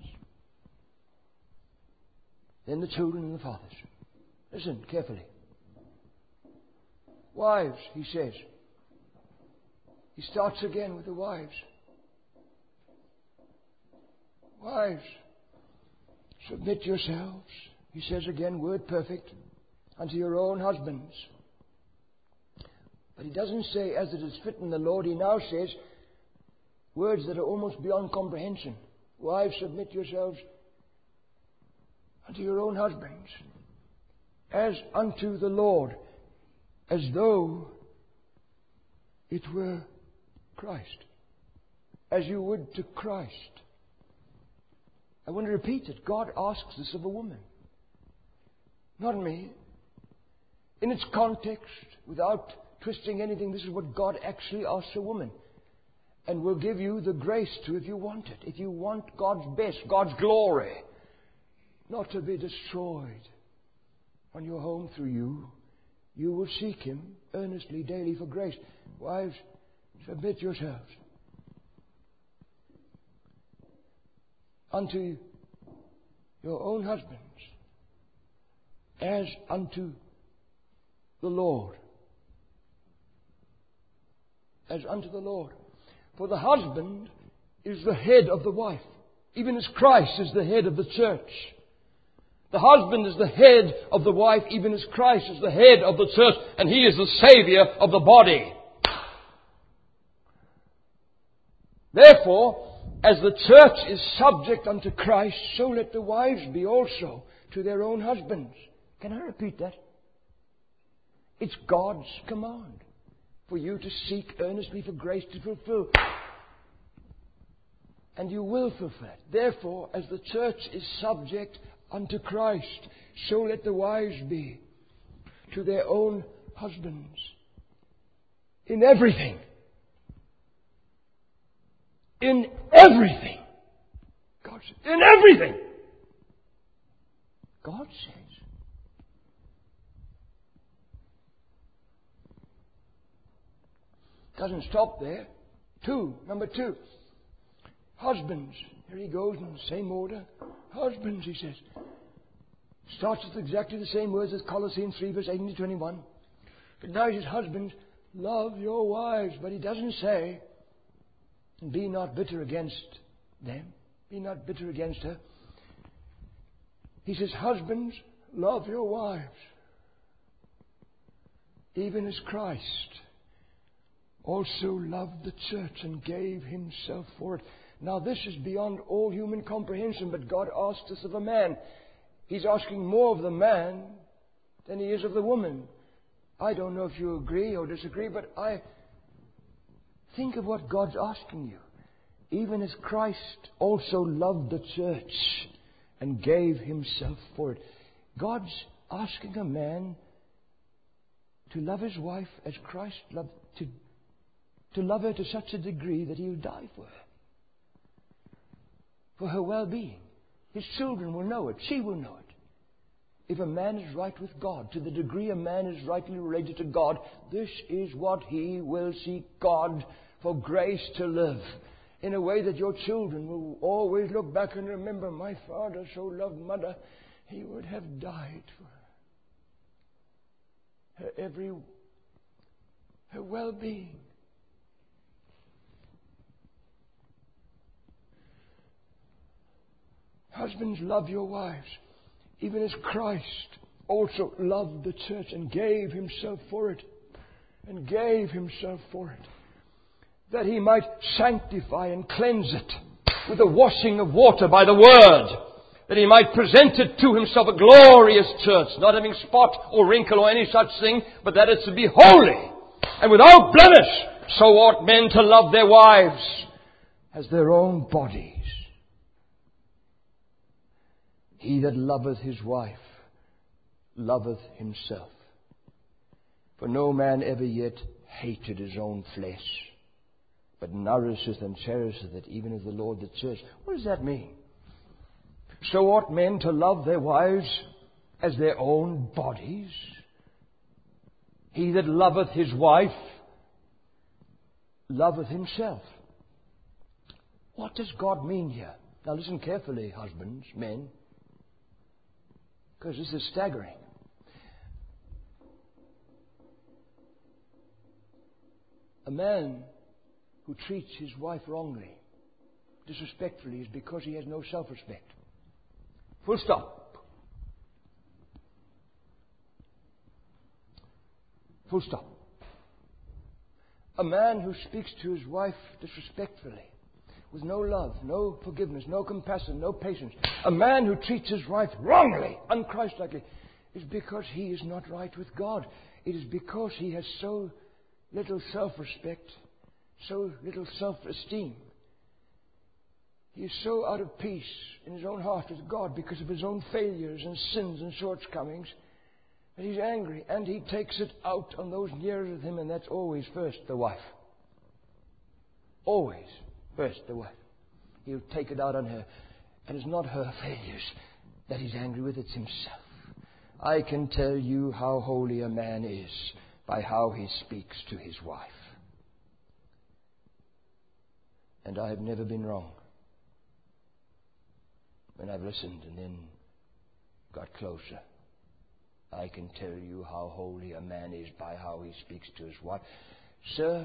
then the children and the fathers. Listen carefully. Wives, he says. He starts again with the wives. Wives, Submit yourselves, he says again, word perfect, unto your own husbands. But he doesn't say, as it is fit in the Lord. He now says words that are almost beyond comprehension. Wives, submit yourselves unto your own husbands, as unto the Lord, as though it were Christ, as you would to Christ. I want to repeat it. God asks this of a woman, not me. In its context, without twisting anything, this is what God actually asks a woman. And will give you the grace to, if you want it. If you want God's best, God's glory, not to be destroyed on your home through you, you will seek Him earnestly daily for grace. Wives, submit yourselves unto your own husbands, as unto the Lord. As unto the Lord. For the husband is the head of the wife, even as Christ is the head of the church. The husband is the head of the wife, even as Christ is the head of the church, and He is the Savior of the body. Therefore, as the church is subject unto Christ, so let the wives be also to their own husbands. Can I repeat that? It's God's command for you to seek earnestly for grace to fulfill. And you will fulfill it. Therefore, as the church is subject unto Christ, so let the wives be to their own husbands. In everything. In everything. God says, in everything. God says. Doesn't stop there. Number two. Husbands. Here he goes in the same order. Husbands, he says. Starts with exactly the same words as Colossians 3 verse 18 to 21. But now he says, husbands, love your wives. But he doesn't say, and be not bitter against them. Be not bitter against her. He says, husbands, love your wives. Even as Christ also loved the church and gave Himself for it. Now this is beyond all human comprehension, but God asks this of a man. He's asking more of the man than He is of the woman. I don't know if you agree or disagree, but I think of what God's asking you. Even as Christ also loved the church and gave Himself for it. God's asking a man to love his wife as Christ loved, to love her to such a degree that He will die for her. For her well-being. His children will know it. She will know it. If a man is right with God, to the degree a man is rightly related to God, this is what he will seek God for grace to live. In a way that your children will always look back and remember, my father so loved mother, he would have died for her. Her well-being. Husbands, love your wives, even as Christ also loved the church and gave Himself for it. And gave Himself for it. That He might sanctify and cleanse it with the washing of water by the Word. That He might present it to Himself a glorious church, not having spot or wrinkle or any such thing, but that it's to be holy and without blemish. So ought men to love their wives as their own bodies. He that loveth his wife loveth himself. For no man ever yet hated his own flesh, but nourisheth and cherisheth it, even as the Lord the church. What does that mean? So ought men to love their wives as their own bodies. He that loveth his wife loveth himself. What does God mean here? Now listen carefully, husbands, men, because this is staggering. A man who treats his wife wrongly, disrespectfully, is because he has no self-respect. Full stop. Full stop. A man who speaks to his wife disrespectfully, with no love, no forgiveness, no compassion, no patience. A man who treats his wife wrongly, unchristlike, is because he is not right with God. It is because he has so little self-respect, so little self-esteem. He is so out of peace in his own heart with God because of his own failures and sins and shortcomings that he's angry, and he takes it out on those nearest him, and that's always first the wife. Always first the wife. He'll take it out on her, and it's not her failures that he's angry with, it's himself. I can tell you how holy a man is by how he speaks to his wife. And I have never been wrong when I've listened and then got closer. I can tell you how holy a man is by how he speaks to his wife. Sir,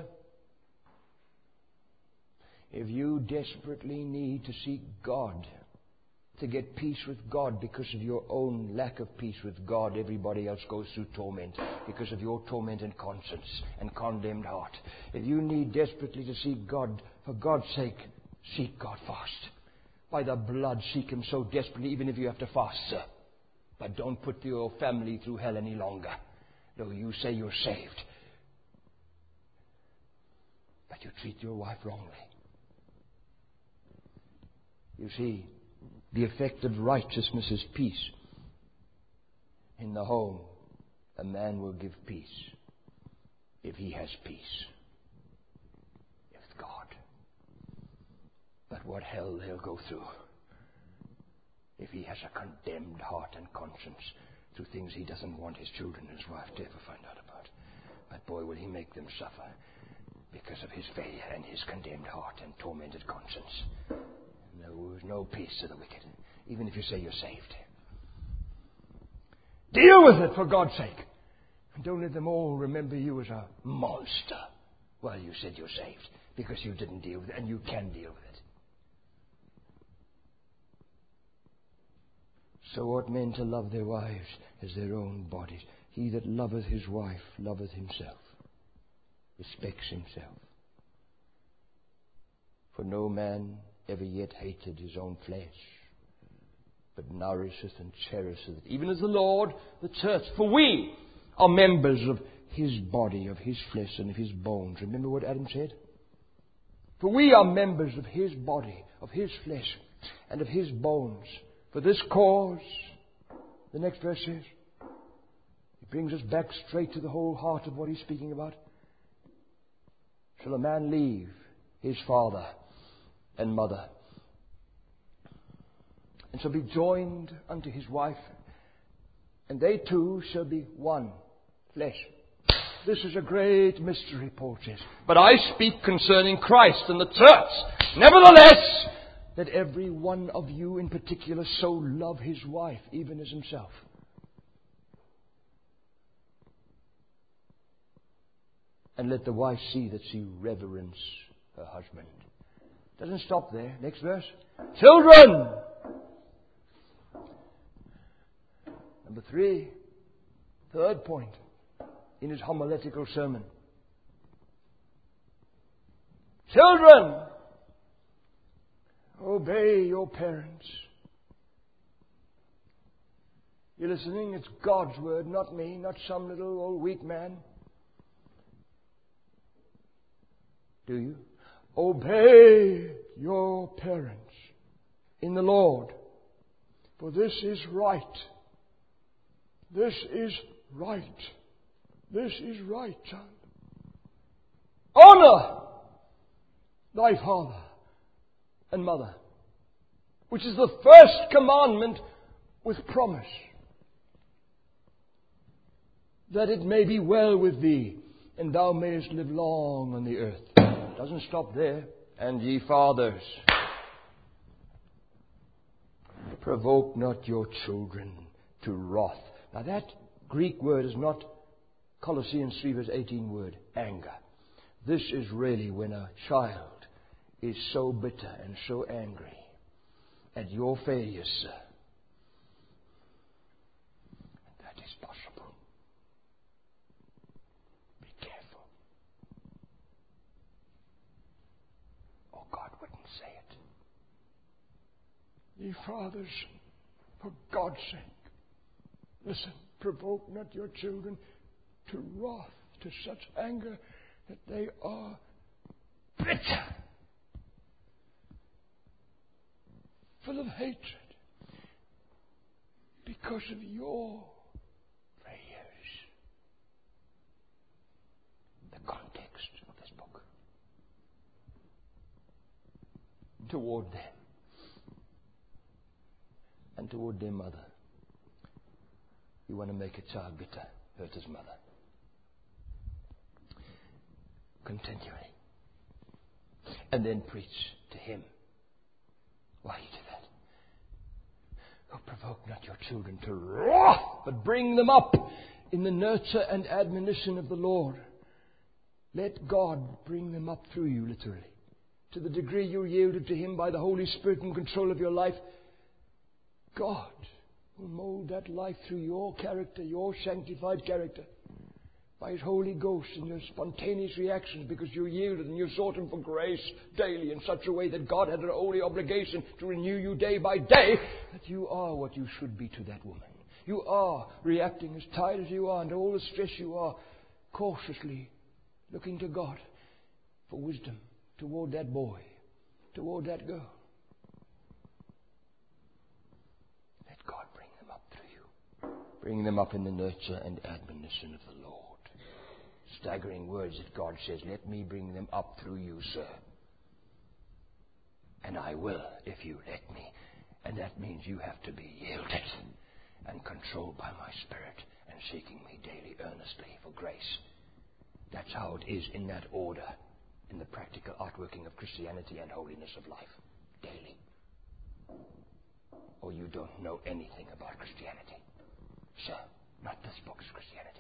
if you desperately need to seek God, to get peace with God because of your own lack of peace with God, everybody else goes through torment because of your torment and conscience and condemned heart. If you need desperately to seek God, for God's sake, seek God fast. By the blood, seek Him so desperately, even if you have to fast, sir. But don't put your family through hell any longer. Though you say you're saved, but you treat your wife wrongly. You see, the effect of righteousness is peace. In the home, a man will give peace if he has peace with God. But what hell he'll go through if he has a condemned heart and conscience through things he doesn't want his children and his wife to ever find out about. But boy, will he make them suffer because of his failure and his condemned heart and tormented conscience. There is no peace to the wicked, even if you say you're saved. Deal with it, for God's sake. And don't let them all remember you as a monster. Well, you said you're saved because you didn't deal with it, and you can deal with it. So ought men to love their wives as their own bodies. He that loveth his wife loveth himself, respects himself. For no man ever yet hated his own flesh, but nourisheth and cherisheth it, even as the Lord, the church. For we are members of His body, of His flesh and of His bones. Remember what Adam said? For we are members of His body, of His flesh, and of His bones. For this cause, the next verse says, it brings us back straight to the whole heart of what he's speaking about. Shall a man leave his father and mother, and shall be joined unto his wife, and they two shall be one flesh. This is a great mystery, Paul says. But I speak concerning Christ and the church. Nevertheless, let every one of you in particular so love his wife, even as himself. And let the wife see that she reverence her husband. Doesn't stop there. Next verse. Children! Number 3. Third point in his homiletical sermon. Children! Obey your parents. You listening? It's God's word, not me, not some little old weak man. Do you? Obey your parents in the Lord, for this is right. This is right. This is right, child. Honor thy father and mother, which is the first commandment with promise, that it may be well with thee, and thou mayest live long on the earth. It doesn't stop there. And ye fathers, provoke not your children to wrath. Now that Greek word is not Colossians 3 verse 18 word, anger. This is really when a child is so bitter and so angry at your failures, sir, Ye fathers, for God's sake, listen, provoke not your children to wrath, to such anger that they are bitter, full of hatred, because of your prayers. The context of this book. Toward them and toward their mother. You want to make a child bitter, hurt his mother. Continually. And then preach to him. Why you do that? Oh, provoke not your children to wrath, but bring them up in the nurture and admonition of the Lord. Let God bring them up through you, literally. To the degree you're yielded to him by the Holy Spirit in control of your life, God will mold that life through your character, your sanctified character, by his Holy Ghost and your spontaneous reactions, because you're yielded and you're sought him for grace daily in such a way that God had a holy obligation to renew you day by day, that you are what you should be to that woman. You are reacting as tight as you are under all the stress you are, cautiously looking to God for wisdom toward that boy, toward that girl. Let God bring them up through you. Bring them up in the nurture and admonition of the Lord. Staggering words that God says, let me bring them up through you, sir. And I will, if you let me. And that means you have to be yielded and controlled by my Spirit and seeking me daily earnestly for grace. That's how it is in that order, in the practical outworking of Christianity and holiness of life, daily. Or you don't know anything about Christianity. Sir, not this book's Christianity.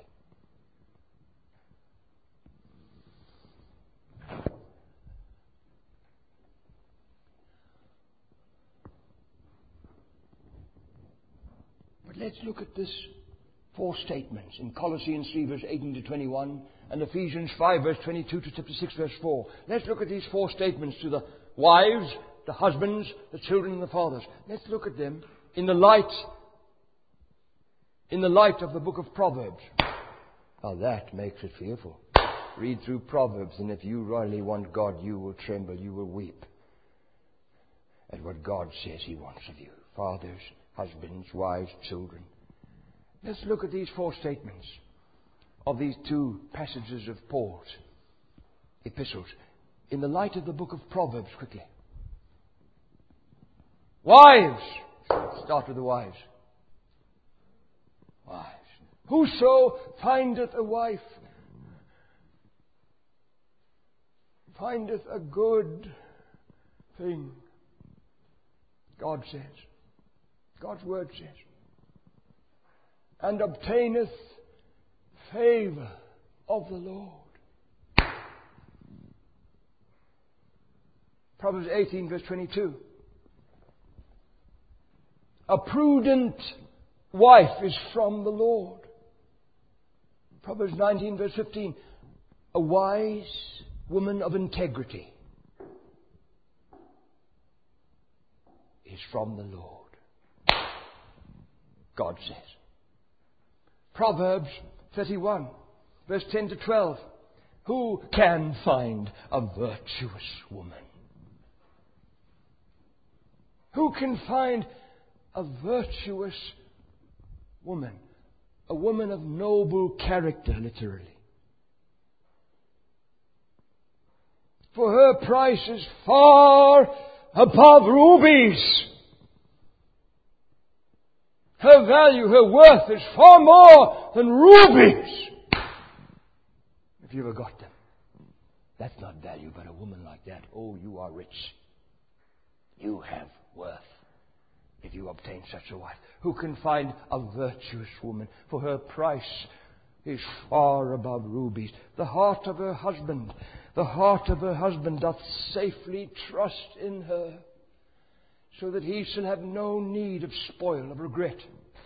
But let's look at this 4 statements in Colossians 3 verse 18 to 21 and Ephesians 5 verse 22 to chapter 6 verse 4. Let's look at these 4 statements to the wives, the husbands, the children and the fathers. Let's look at them in the light of the book of Proverbs. Now that makes it fearful. Read through Proverbs, and if you really want God, you will tremble, you will weep at what God says he wants of you. Fathers, husbands, wives, children. Let's look at these 4 statements of these 2 passages of Paul's epistles in the light of the book of Proverbs quickly. Wives! Start with the wives. Wives. Whoso findeth a wife findeth a good thing. God says. God's word says. And obtaineth favor of the Lord. Proverbs 18 verse 22. A prudent wife is from the Lord. Proverbs 19 verse 15. A wise woman of integrity is from the Lord. God says. Proverbs 31 verse 10 to 12. Who can find a virtuous woman? Who can find a virtuous woman? A woman of noble character, literally. For her price is far above rubies. Her value, her worth is far more than rubies. If you ever got them. That's not value, but a woman like that, oh, you are rich. You have worth if you obtain such a wife. Who can find a virtuous woman? For her price is far above rubies. The heart of her husband doth safely trust in her, so that he shall have no need of spoil, of regret.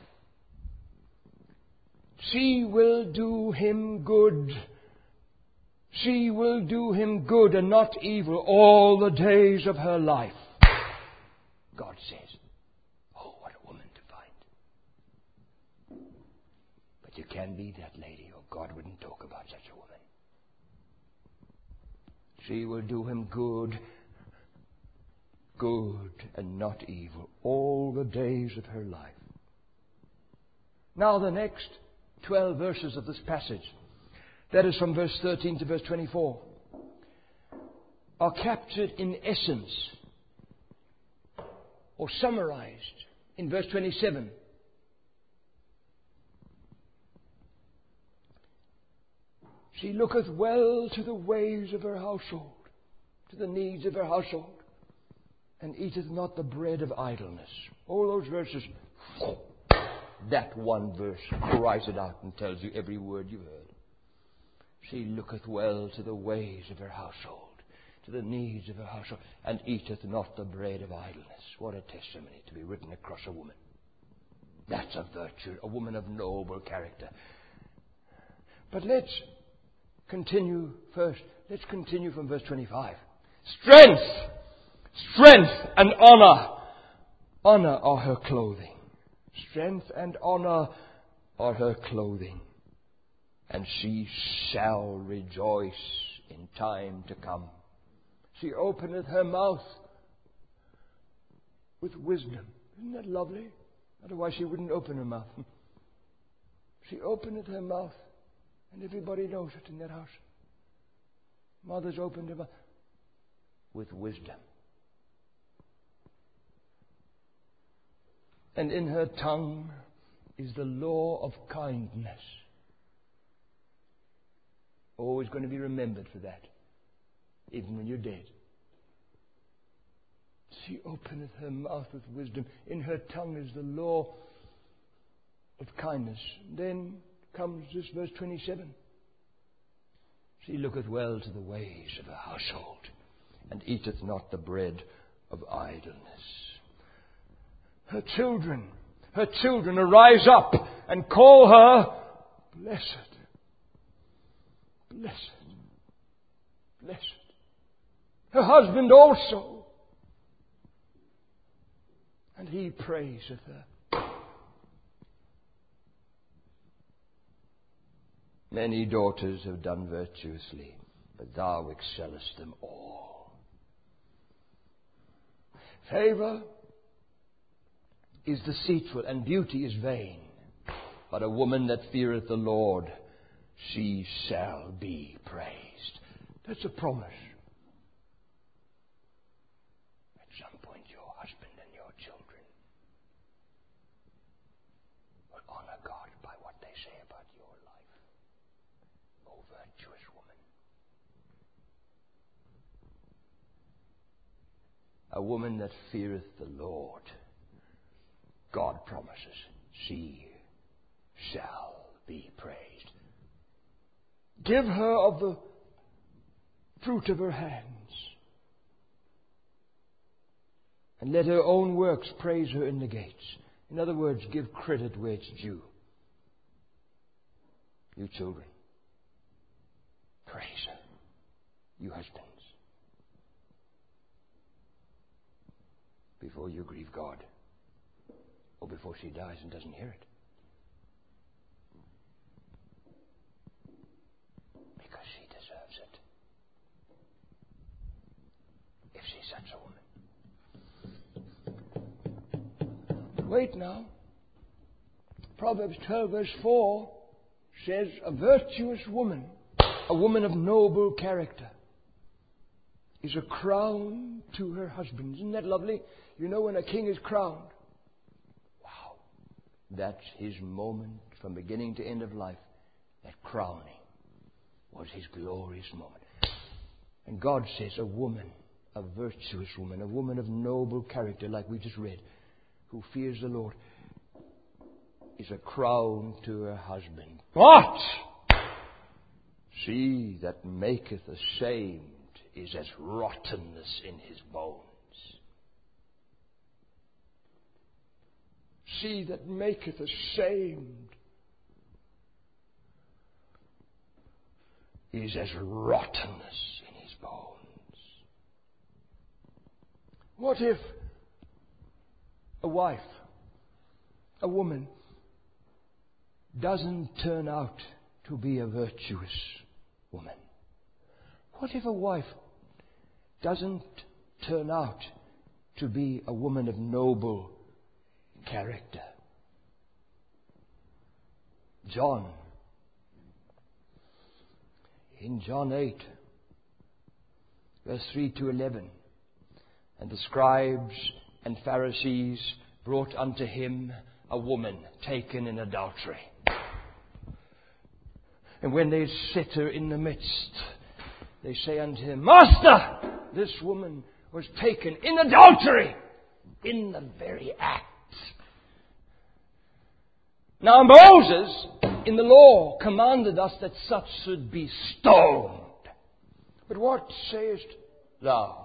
She will do him good. She will do him good and not evil all the days of her life. God says. can be that lady, or God wouldn't talk about such a woman. She will do him good and not evil, all the days of her life. Now the next 12 verses of this passage, that is from verse 13 to verse 24, are captured in essence, or summarized in verse 27. She looketh well to the ways of her household, to the needs of her household, and eateth not the bread of idleness. All those verses, that one verse cries it out and tells you every word you heard. She looketh well to the ways of her household, to the needs of her household, and eateth not the bread of idleness. What a testimony to be written across a woman. That's a virtue, a woman of noble character. But let's continue first. Let's continue from verse 25. Strength and honor. Honor are her clothing. Strength and honor are her clothing. And she shall rejoice in time to come. She openeth her mouth with wisdom. Isn't that lovely? Otherwise she wouldn't open her mouth. She openeth her mouth, and everybody knows it in that house. Mother's opened her mouth with wisdom. And in her tongue is the law of kindness. Always going to be remembered for that, even when you're dead. She openeth her mouth with wisdom. In her tongue is the law of kindness. Then comes this verse 27. She looketh well to the ways of her household, and eateth not the bread of idleness. Her children arise up and call her blessed. Blessed. Blessed. Her husband also. And he praiseth her. Many daughters have done virtuously, but thou excellest them all. Favor is deceitful, and beauty is vain. But a woman that feareth the Lord, she shall be praised. That's a promise. At some point, your husband and your children will honor God by what they say about your life. O virtuous woman. A woman that feareth the Lord, God promises, she shall be praised. Give her of the fruit of her hands, and let her own works praise her in the gates. In other words, give credit where it's due. You children, praise her. You husbands, before you grieve God, or before she dies and doesn't hear it. Because she deserves it. If she's such a woman. Wait now. Proverbs 12 verse 4 says, a virtuous woman, a woman of noble character, is a crown to her husband. Isn't that lovely? You know, when a king is crowned, that's his moment from beginning to end of life. That crowning was his glorious moment. And God says a woman, a virtuous woman, a woman of noble character, like we just read, who fears the Lord, is a crown to her husband. But she that maketh ashamed is as rottenness in his bones. She that maketh ashamed is as rottenness in his bones. What if a wife, a woman, doesn't turn out to be a virtuous woman, what if a wife doesn't turn out to be a woman of noble character? John, in John 8, verse 3 to 11, and the scribes and Pharisees brought unto him a woman taken in adultery. And when they set her in the midst, they say unto him, Master, this woman was taken in adultery, in the very act. Now Moses, in the law, commanded us that such should be stoned. But what sayest thou?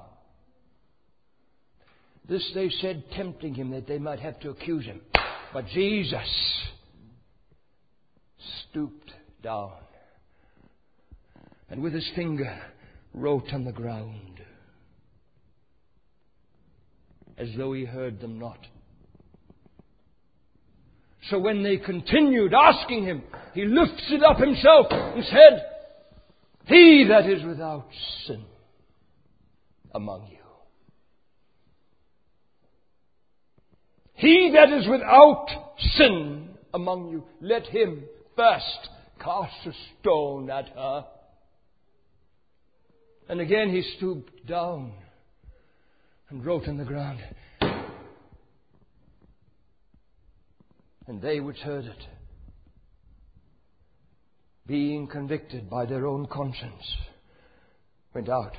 This they said, tempting him, that they might have to accuse him. But Jesus stooped down, and with his finger wrote on the ground, as though he heard them not. So when they continued asking him, he lifted up himself and said, He that is without sin among you, he that is without sin among you, let him first cast a stone at her. And again he stooped down and wrote on the ground. And they which heard it, being convicted by their own conscience, went out,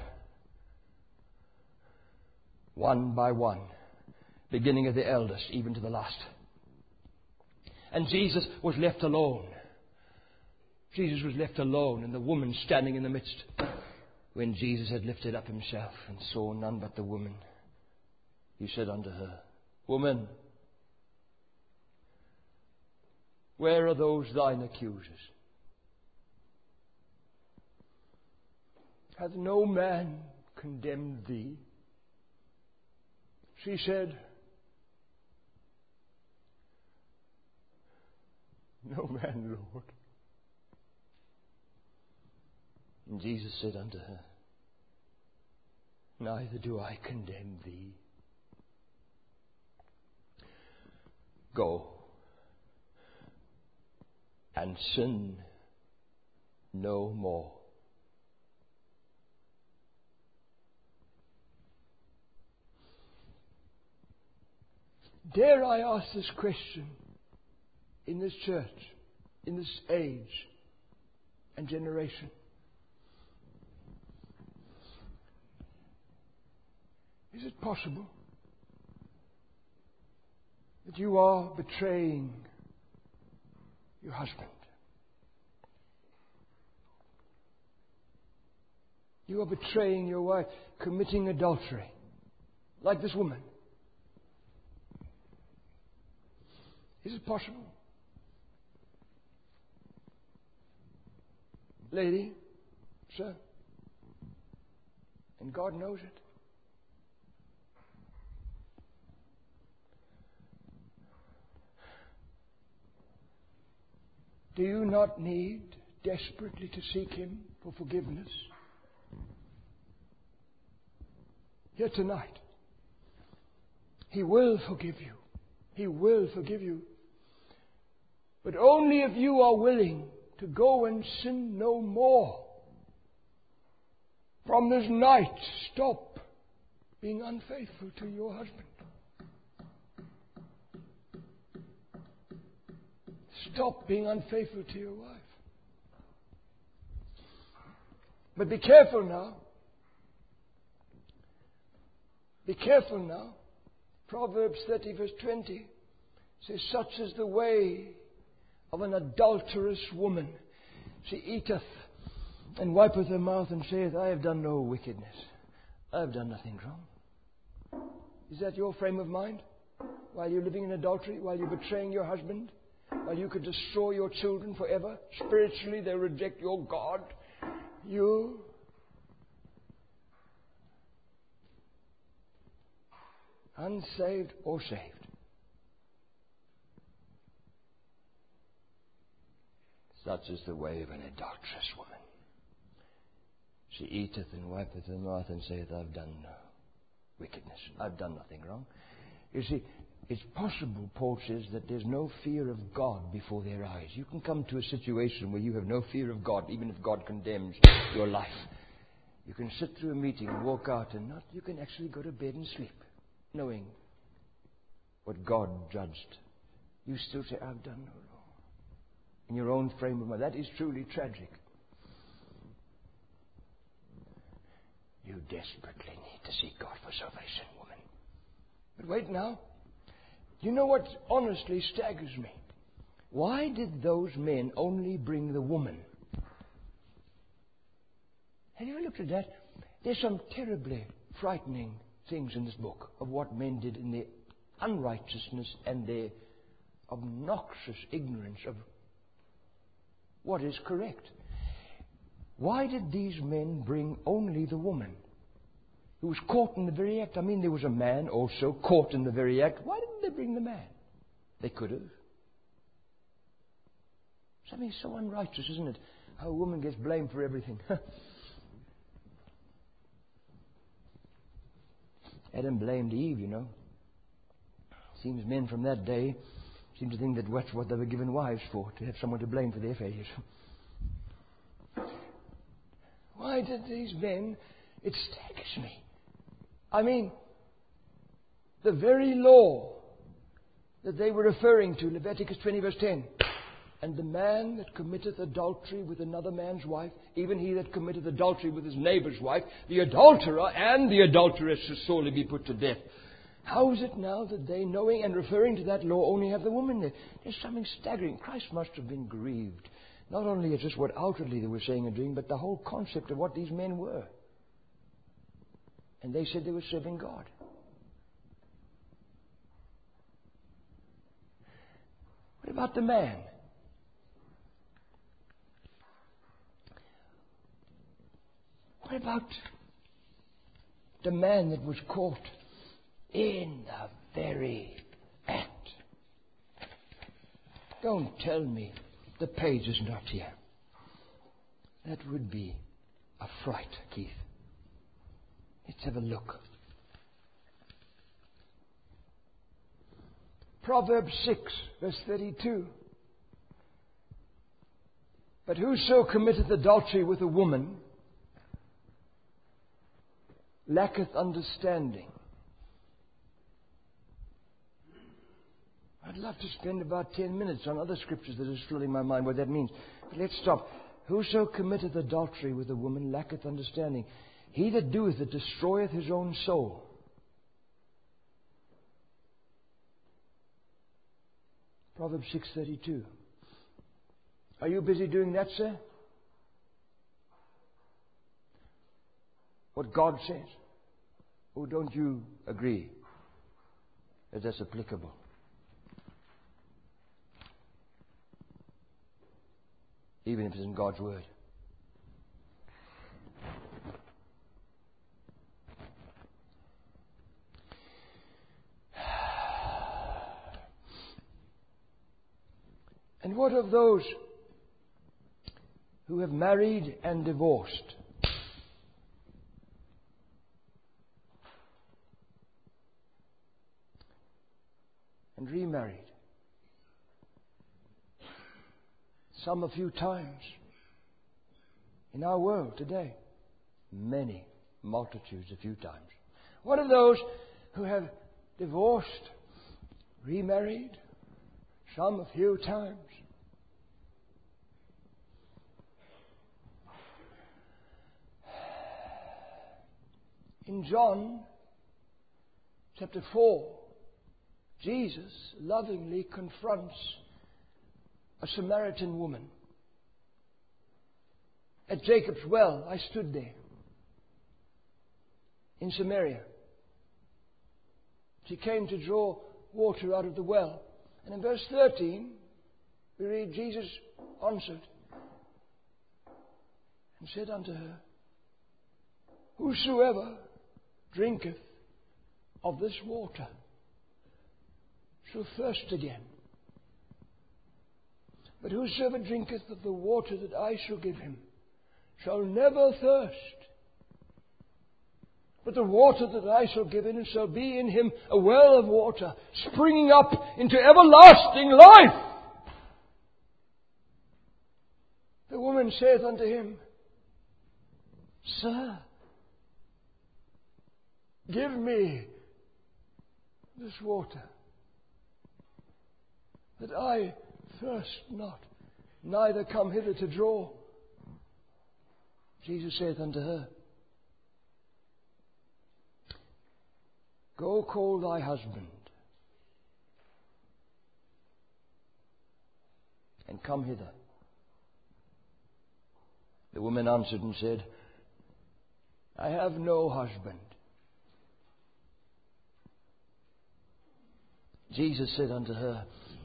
one by one, beginning of the eldest, even to the last. And Jesus was left alone. Jesus was left alone, and the woman standing in the midst. When Jesus had lifted up himself and saw none but the woman, he said unto her, Woman, where are those thine accusers? Hath no man condemned thee? She said, No man, Lord. And Jesus said unto her, Neither do I condemn thee. Go and sin no more. Dare I ask this question in this church, in this age and generation? Is it possible that you are betraying your husband? You are betraying your wife, committing adultery, like this woman. Is it possible? Lady, sir, and God knows it. Do you not need desperately to seek Him for forgiveness? Here tonight, He will forgive you. He will forgive you. But only if you are willing to go and sin no more. From this night, stop being unfaithful to your husband. Stop being unfaithful to your wife. But be careful now. Be careful now. Proverbs 30 verse 20 says, Such is the way of an adulterous woman. She eateth and wipeth her mouth and saith, I have done no wickedness. I have done nothing wrong. Is that your frame of mind? While you're living in adultery, while you're betraying your husband, while you could destroy your children forever, spiritually they reject your God, you unsaved or saved, Such is the way of an adulterous woman. She eateth and wipeth her mouth and saith, I've done no wickedness. I've done nothing wrong. You see, it's possible, Paul says, that there's no fear of God before their eyes. You can come to a situation where you have no fear of God, even if God condemns your life. You can sit through a meeting and walk out and you can actually go to bed and sleep, knowing what God judged. You still say, I've done no wrong. In your own frame of mind. That is truly tragic. You desperately need to seek God for salvation, woman. But wait now. You know what honestly staggers me? Why did those men only bring the woman? Have you ever looked at that? There's some terribly frightening things in this book of what men did in their unrighteousness and their obnoxious ignorance of what is correct. Why did these men bring only the woman who was caught in the very act? I mean, there was a man also caught in the very act. Why didn't they bring the man? They could have. Something so unrighteous, isn't it? How a woman gets blamed for everything. Adam blamed Eve, you know. Seems men from that day seem to think that that's what they were given wives for, to have someone to blame for their failures. Why did these men? It staggers me. I mean, the very law that they were referring to, Leviticus 20 verse 10, and the man that committeth adultery with another man's wife, even he that committeth adultery with his neighbor's wife, the adulterer and the adulteress shall sorely be put to death. How is it now that they, knowing and referring to that law, only have the woman there? There's something staggering. Christ must have been grieved. Not only at just what outwardly they were saying and doing, but the whole concept of what these men were. And they said they were serving God. What about the man? What about the man that was caught in the very act? Don't tell me the page is not here. That would be a fright, Keith. Let's have a look. Proverbs 6, verse 32. But whoso committeth adultery with a woman lacketh understanding. I'd love to spend about 10 minutes on other scriptures that is filling my mind what that means. But let's stop. Whoso committeth adultery with a woman lacketh understanding. He that doeth it destroyeth his own soul. Proverbs 6:32. Are you busy doing that, sir? What God says? Or don't you agree that that's applicable? Even if it's in God's Word. And what of those who have married and divorced? And remarried? Some a few times. In our world today, many multitudes a few times. What of those who have divorced, remarried, some a few times? In John chapter 4, Jesus lovingly confronts a Samaritan woman. At Jacob's well, I stood there in Samaria. She came to draw water out of the well. And in verse 13, we read, Jesus answered and said unto her, whosoever drinketh of this water shall thirst again. But whosoever drinketh of the water that I shall give him shall never thirst. But the water that I shall give him shall be in him a well of water, springing up into everlasting life. The woman saith unto him, Sir, give me this water, that I thirst not, neither come hither to draw. Jesus saith unto her, Go call thy husband, and come hither. The woman answered and said, I have no husband. Jesus said unto her,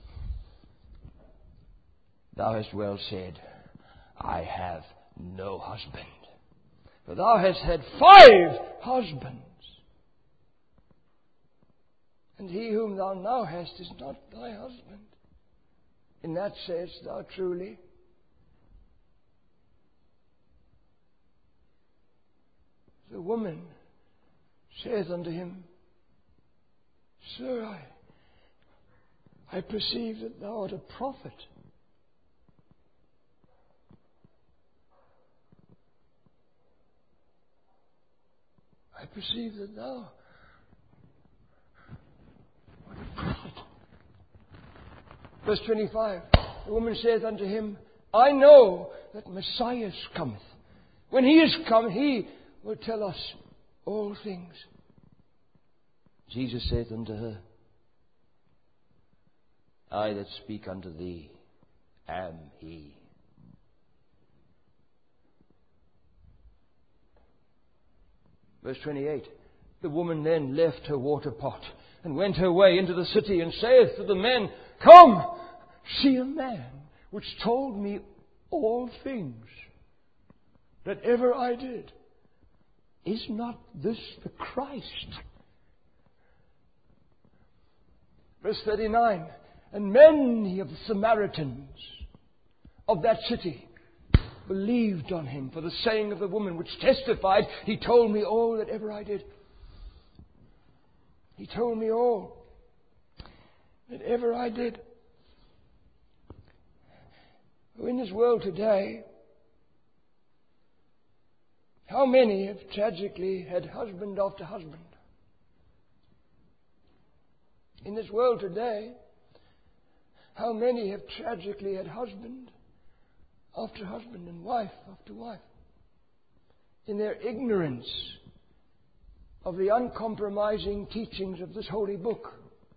Thou hast well said, I have no husband. For thou hast had 5 husbands, and he whom thou now hast is not thy husband. In that sayest thou truly. The woman saith unto him, Sir, I perceive that thou art a prophet. I perceive that thou art a prophet. Verse 25, the woman saith unto him, I know that Messiah cometh. When he is come, he will tell us all things. Jesus saith unto her, I that speak unto thee am he. Verse 28, the woman then left her water pot and went her way into the city and saith to the men, Come, see a man which told me all things that ever I did. Is not this the Christ? Verse 39, and many of the Samaritans of that city believed on him for the saying of the woman, which testified, He told me all that ever I did. He told me all that ever I did. In this world today, how many have tragically had husband after husband? In this world today, how many have tragically had husband after husband and wife after wife? In their ignorance of the uncompromising teachings of this holy book.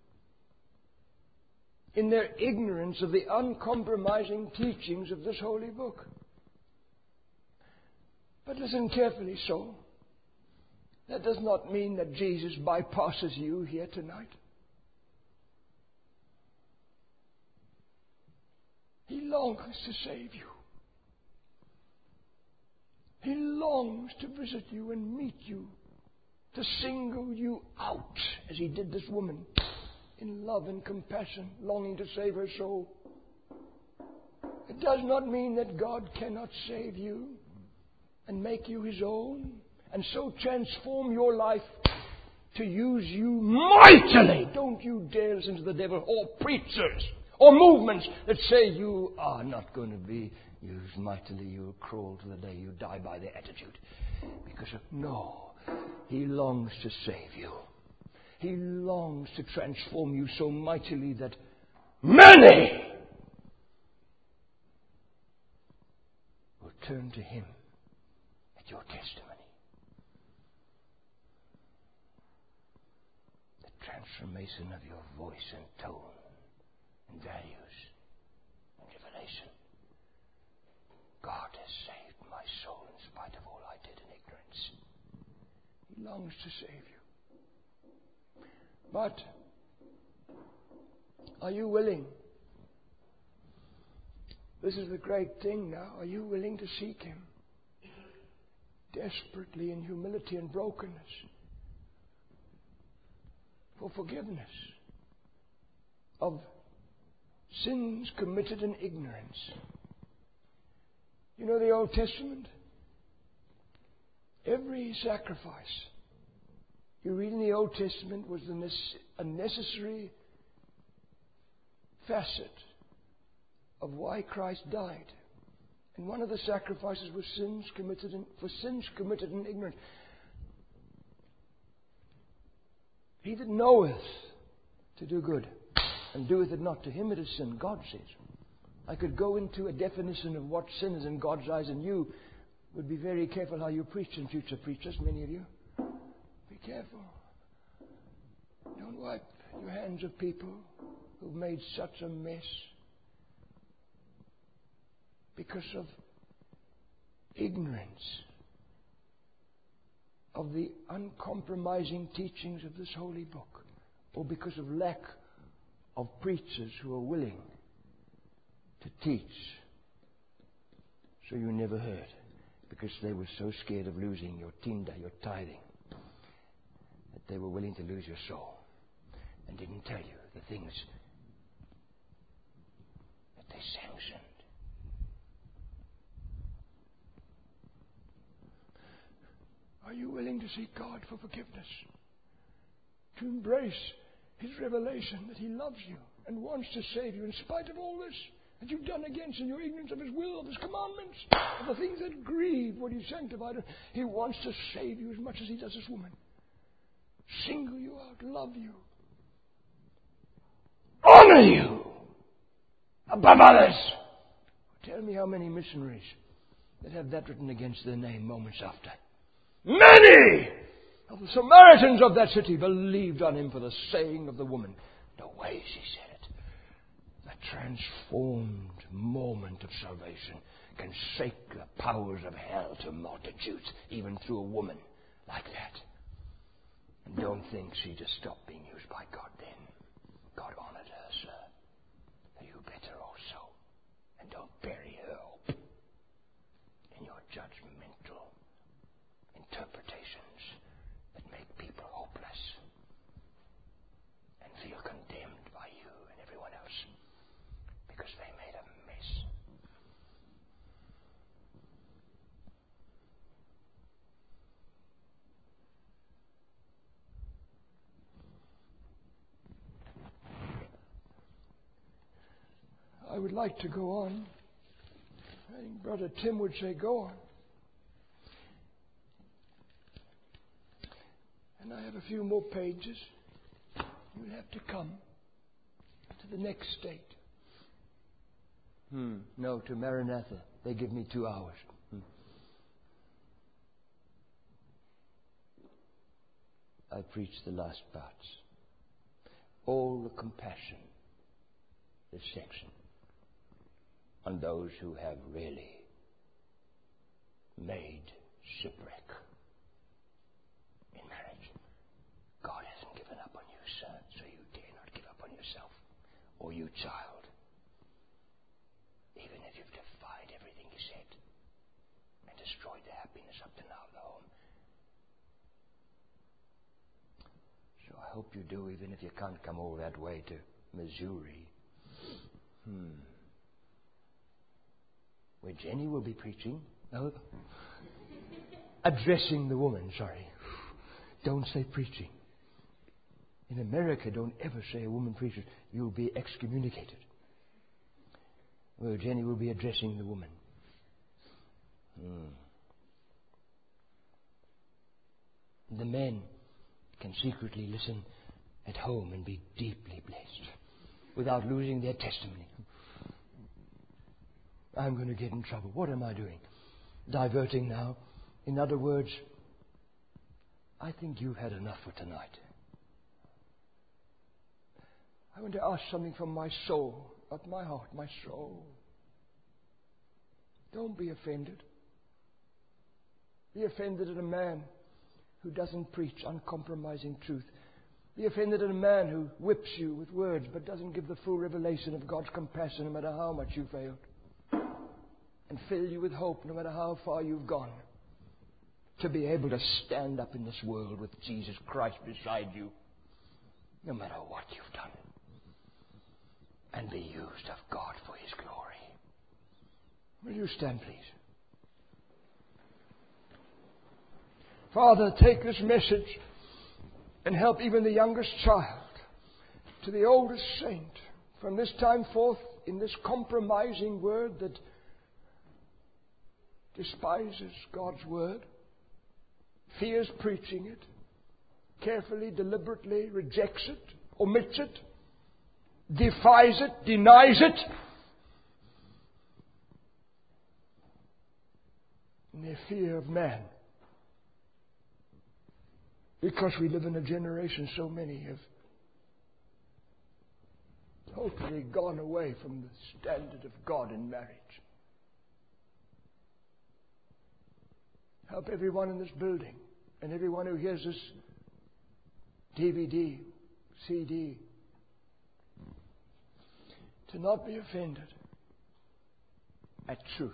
In their ignorance of the uncompromising teachings of this holy book. But listen carefully, soul. That does not mean that Jesus bypasses you here tonight. He longs to save you. He longs to visit you and meet you, to single you out, as He did this woman, in love and compassion, longing to save her soul. It does not mean that God cannot save you and make you His own, and so transform your life to use you mightily. Don't you dare listen to the devil or preachers or movements that say you are not going to be used mightily. You'll crawl to the day you die by their attitude. Because no, He longs to save you. He longs to transform you so mightily that many will turn to Him at your testimony. The transformation of your voice and tone and values and revelation. God has saved my soul in spite of all I did in ignorance. He longs to save you. But are you willing? This is the great thing now. Are you willing to seek Him desperately in humility and brokenness for forgiveness of Sins committed in ignorance. You know the Old Testament? Every sacrifice you read in the Old Testament was a necessary facet of why Christ died. And one of the sacrifices was sins committed in ignorance. He that knoweth to do good and doeth it not, to him it is sin, God says. I could go into a definition of what sin is in God's eyes, and you would be very careful how you preach in future preachers, many of you. Be careful. Don't wipe your hands of people who've made such a mess because of ignorance of the uncompromising teachings of this holy book, or because of lack of preachers who are willing to teach. So you never heard, because they were so scared of losing your tinder, your tithing, that they were willing to lose your soul and didn't tell you the things that they sanctioned. Are you willing to seek God for forgiveness? To embrace His revelation that He loves you and wants to save you in spite of all this that you've done against in your ignorance of His will, of His commandments, of the things that grieve what He sanctified. He wants to save you as much as He does this woman. Single you out, love you, honor you above others. Tell me how many missionaries that have that written against their name moments after. Many of the Samaritans of that city believed on Him for the saying of the woman, the way she said it. A transformed moment of salvation can shake the powers of hell to multitudes, even through a woman like that. And don't think she just stopped being used by God then. God honored her, sir. You better also. And don't bury her hope in your judgmental interpretations that make people hopeless and feel condemned by you and everyone else because they made a mess. I would like to go on. I think Brother Tim would say, go on. And I have a few more pages. You'll have to come to the next state. No, to Maranatha. They give me 2 hours. I preach the last parts. All the compassion, this section, on those who have really made shipwreck in marriage. God hasn't given up on you, sir, so you dare not give up on yourself or you child, even if you've defied everything He said and destroyed the happiness up to now of the home. So I hope you do, even if you can't come all that way to Missouri. Where Jenny will be preaching. No, addressing the woman, sorry. Don't say preaching. In America, don't ever say a woman preacher. You'll be excommunicated. Well, Jenny will be addressing the woman. The men can secretly listen at home and be deeply blessed without losing their testimony. I'm going to get in trouble. What am I doing? Diverting now. In other words, I think you've had enough for tonight. I want to ask something from my soul, not my heart, my soul. Don't be offended. Be offended at a man who doesn't preach uncompromising truth. Be offended at a man who whips you with words but doesn't give the full revelation of God's compassion no matter how much you failed. And fill you with hope no matter how far you've gone. To be able to stand up in this world with Jesus Christ beside you, no matter what you've done. and be used of God for His glory. Will you stand, please? Father, take this message and help even the youngest child to the oldest saint from this time forth in this compromising world that despises God's word, fears preaching it, carefully, deliberately rejects it, omits it, defies it, denies it, in their fear of man. Because we live in a generation, so many have totally gone away from the standard of God in marriage. Help everyone in this building and everyone who hears this DVD, CD, to not be offended at truth.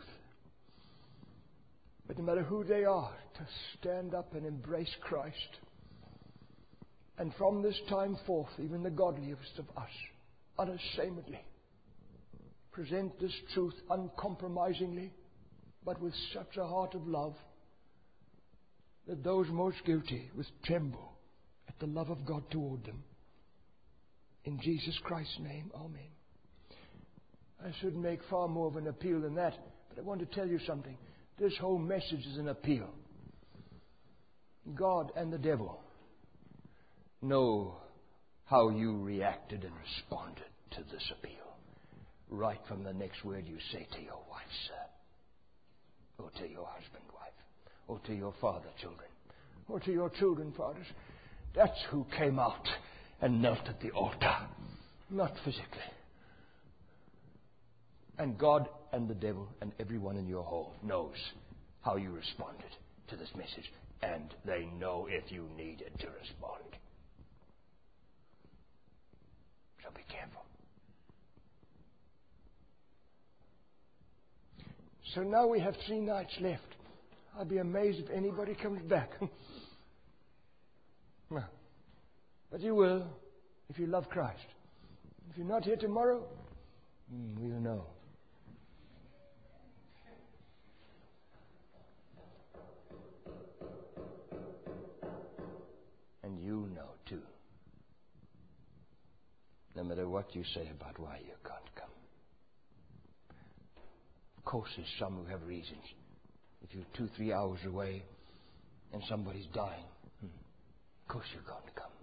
But no matter who they are, to stand up and embrace Christ. And from this time forth, even the godliest of us, unashamedly, present this truth uncompromisingly, but with such a heart of love, that those most guilty will tremble at the love of God toward them. In Jesus Christ's name, amen. I should make far more of an appeal than that, but I want to tell you something. This whole message is an appeal. God and the devil know how you reacted and responded to this appeal. Right from the next word you say to your wife, sir, or to your husband, wife, or to your father, children, or to your children, fathers. That's who came out and knelt at the altar, not physically. And God and the devil and everyone in your home knows how you responded to this message, and they know if you needed to respond. So be careful. So now we have 3 nights left. I'll be amazed if anybody comes back. No. But you will if you love Christ. If you're not here tomorrow, we'll know. And you know too. No matter what you say about why you can't come. Of course, there's some who have reasons. If you're 2-3 hours away and somebody's dying, of course you can't come.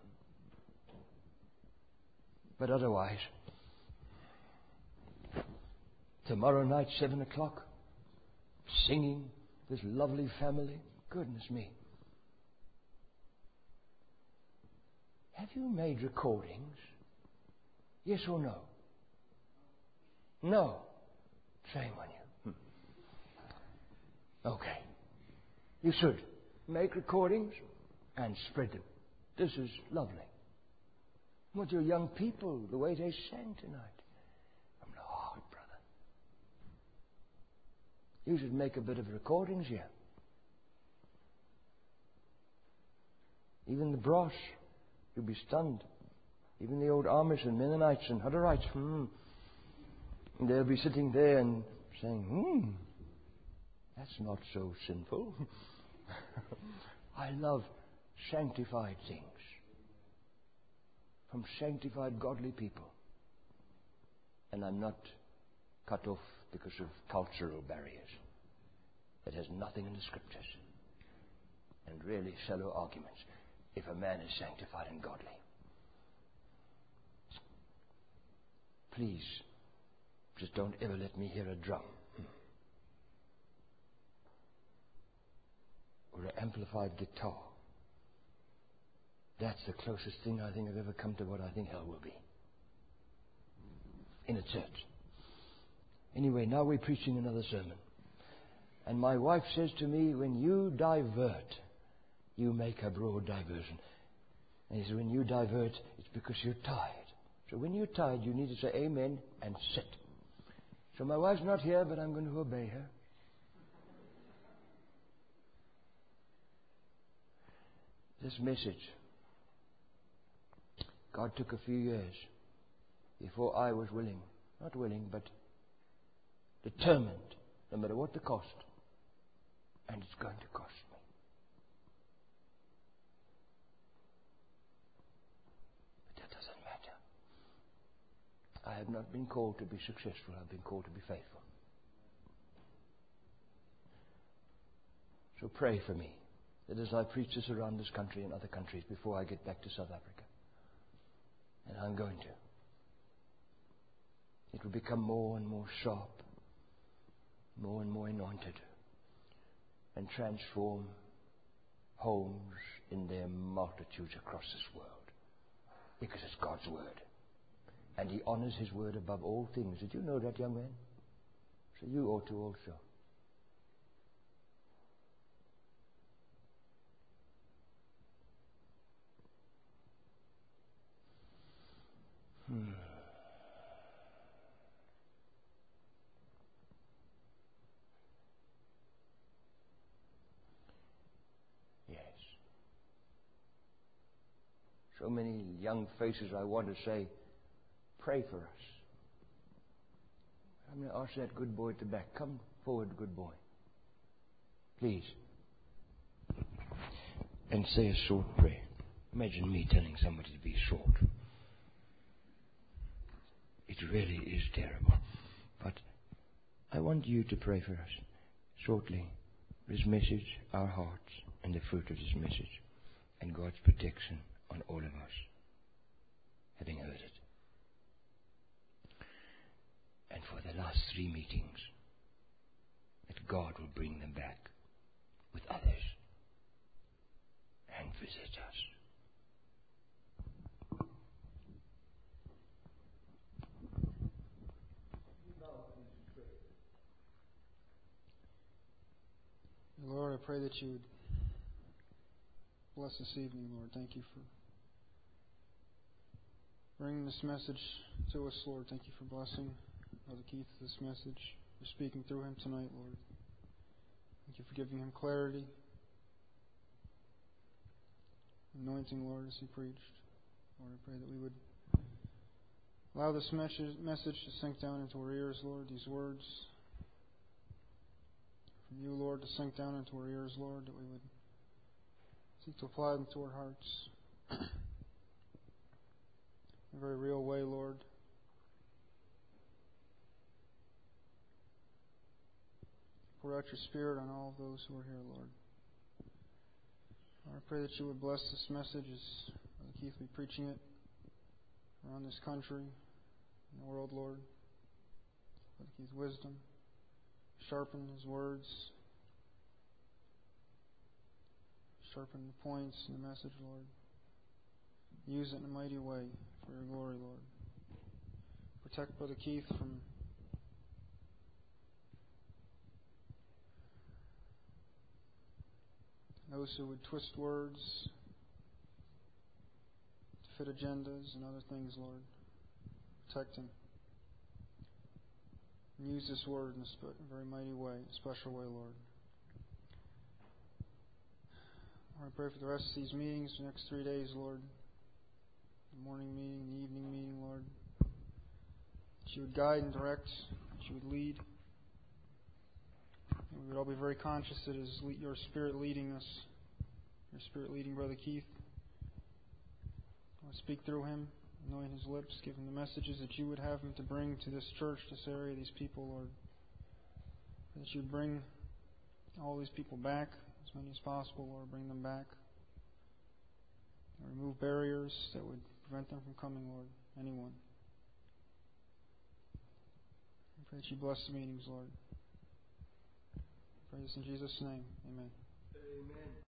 But otherwise, tomorrow night, 7 o'clock, singing, this lovely family, goodness me. Have you made recordings? Yes or no? No. Shame on you. Okay. You should make recordings and spread them. This is lovely. What your young people, the way they sang tonight. From the heart, brother. You should make a bit of recordings here. Even the brass, you'll be stunned. Even the old Amish and Mennonites and Hutterites, and they'll be sitting there and saying, that's not so sinful. I love sanctified things from sanctified godly people. And I'm not cut off because of cultural barriers. It has nothing in the Scriptures. And really shallow arguments if a man is sanctified and godly. Please, just don't ever let me hear a drum. Or an amplified guitar. That's the closest thing I think I've ever come to what I think hell will be. In a church. Anyway, now we're preaching another sermon. And my wife says to me, when you divert, you make a broad diversion. And he says, when you divert, it's because you're tired. So when you're tired, you need to say amen and sit. So my wife's not here, but I'm going to obey her. This message, God took a few years before I was willing, not willing, but determined, no matter what the cost, and it's going to cost me. But that doesn't matter. I have not been called to be successful, I've been called to be faithful. So pray for me, that as I preach this around this country and other countries before I get back to South Africa, and I'm going to, it will become more and more sharp, more and more anointed, and transform homes in their multitudes across this world. Because it's God's word. And He honors His word above all things. Did you know that, young man? So you ought to also. Yes. So many young faces, I want to say, pray for us. I'm going to ask that good boy at the back. Come forward, good boy. Please. And say a short prayer. Imagine me telling somebody to be short. It really is terrible. But I want you to pray for us shortly. This message, our hearts, and the fruit of this message, and God's protection on all of us, having heard it. And for the last 3 meetings, that God will bring them back with others and visit us. Lord, I pray that you would bless this evening, Lord. Thank you for bringing this message to us, Lord. Thank you for blessing Brother Keith with this message, for speaking through him tonight, Lord. Thank you for giving him clarity, anointing, Lord, as he preached. Lord, I pray that we would allow this message to sink down into our ears, Lord, these words from you, Lord, to sink down into our ears, Lord, that we would seek to apply them to our hearts in a very real way, Lord. Pour out your Spirit on all of those who are here, Lord. Lord, I pray that you would bless this message as Brother Keith will be preaching it around this country and the world, Lord. Brother Keith's wisdom, sharpen his words, sharpen the points in the message, Lord. Use it in a mighty way for your glory, Lord. Protect Brother Keith from those who would twist words to fit agendas and other things, Lord. Protect him. And use this word in a very mighty way, a special way, Lord. Lord, I pray for the rest of these meetings, the next 3 days, Lord. The morning meeting, the evening meeting, Lord. That you would guide and direct, that you would lead. And we would all be very conscious that it is your Spirit leading us, your Spirit leading Brother Keith. Lord, speak through him, anoint his lips, give him the messages that you would have him to bring to this church, this area, these people, Lord. That you would bring all these people back, as many as possible, Lord. Bring them back. And remove barriers that would prevent them from coming, Lord. Anyone. I pray that you bless the meetings, Lord. I pray this in Jesus' name. Amen. Amen.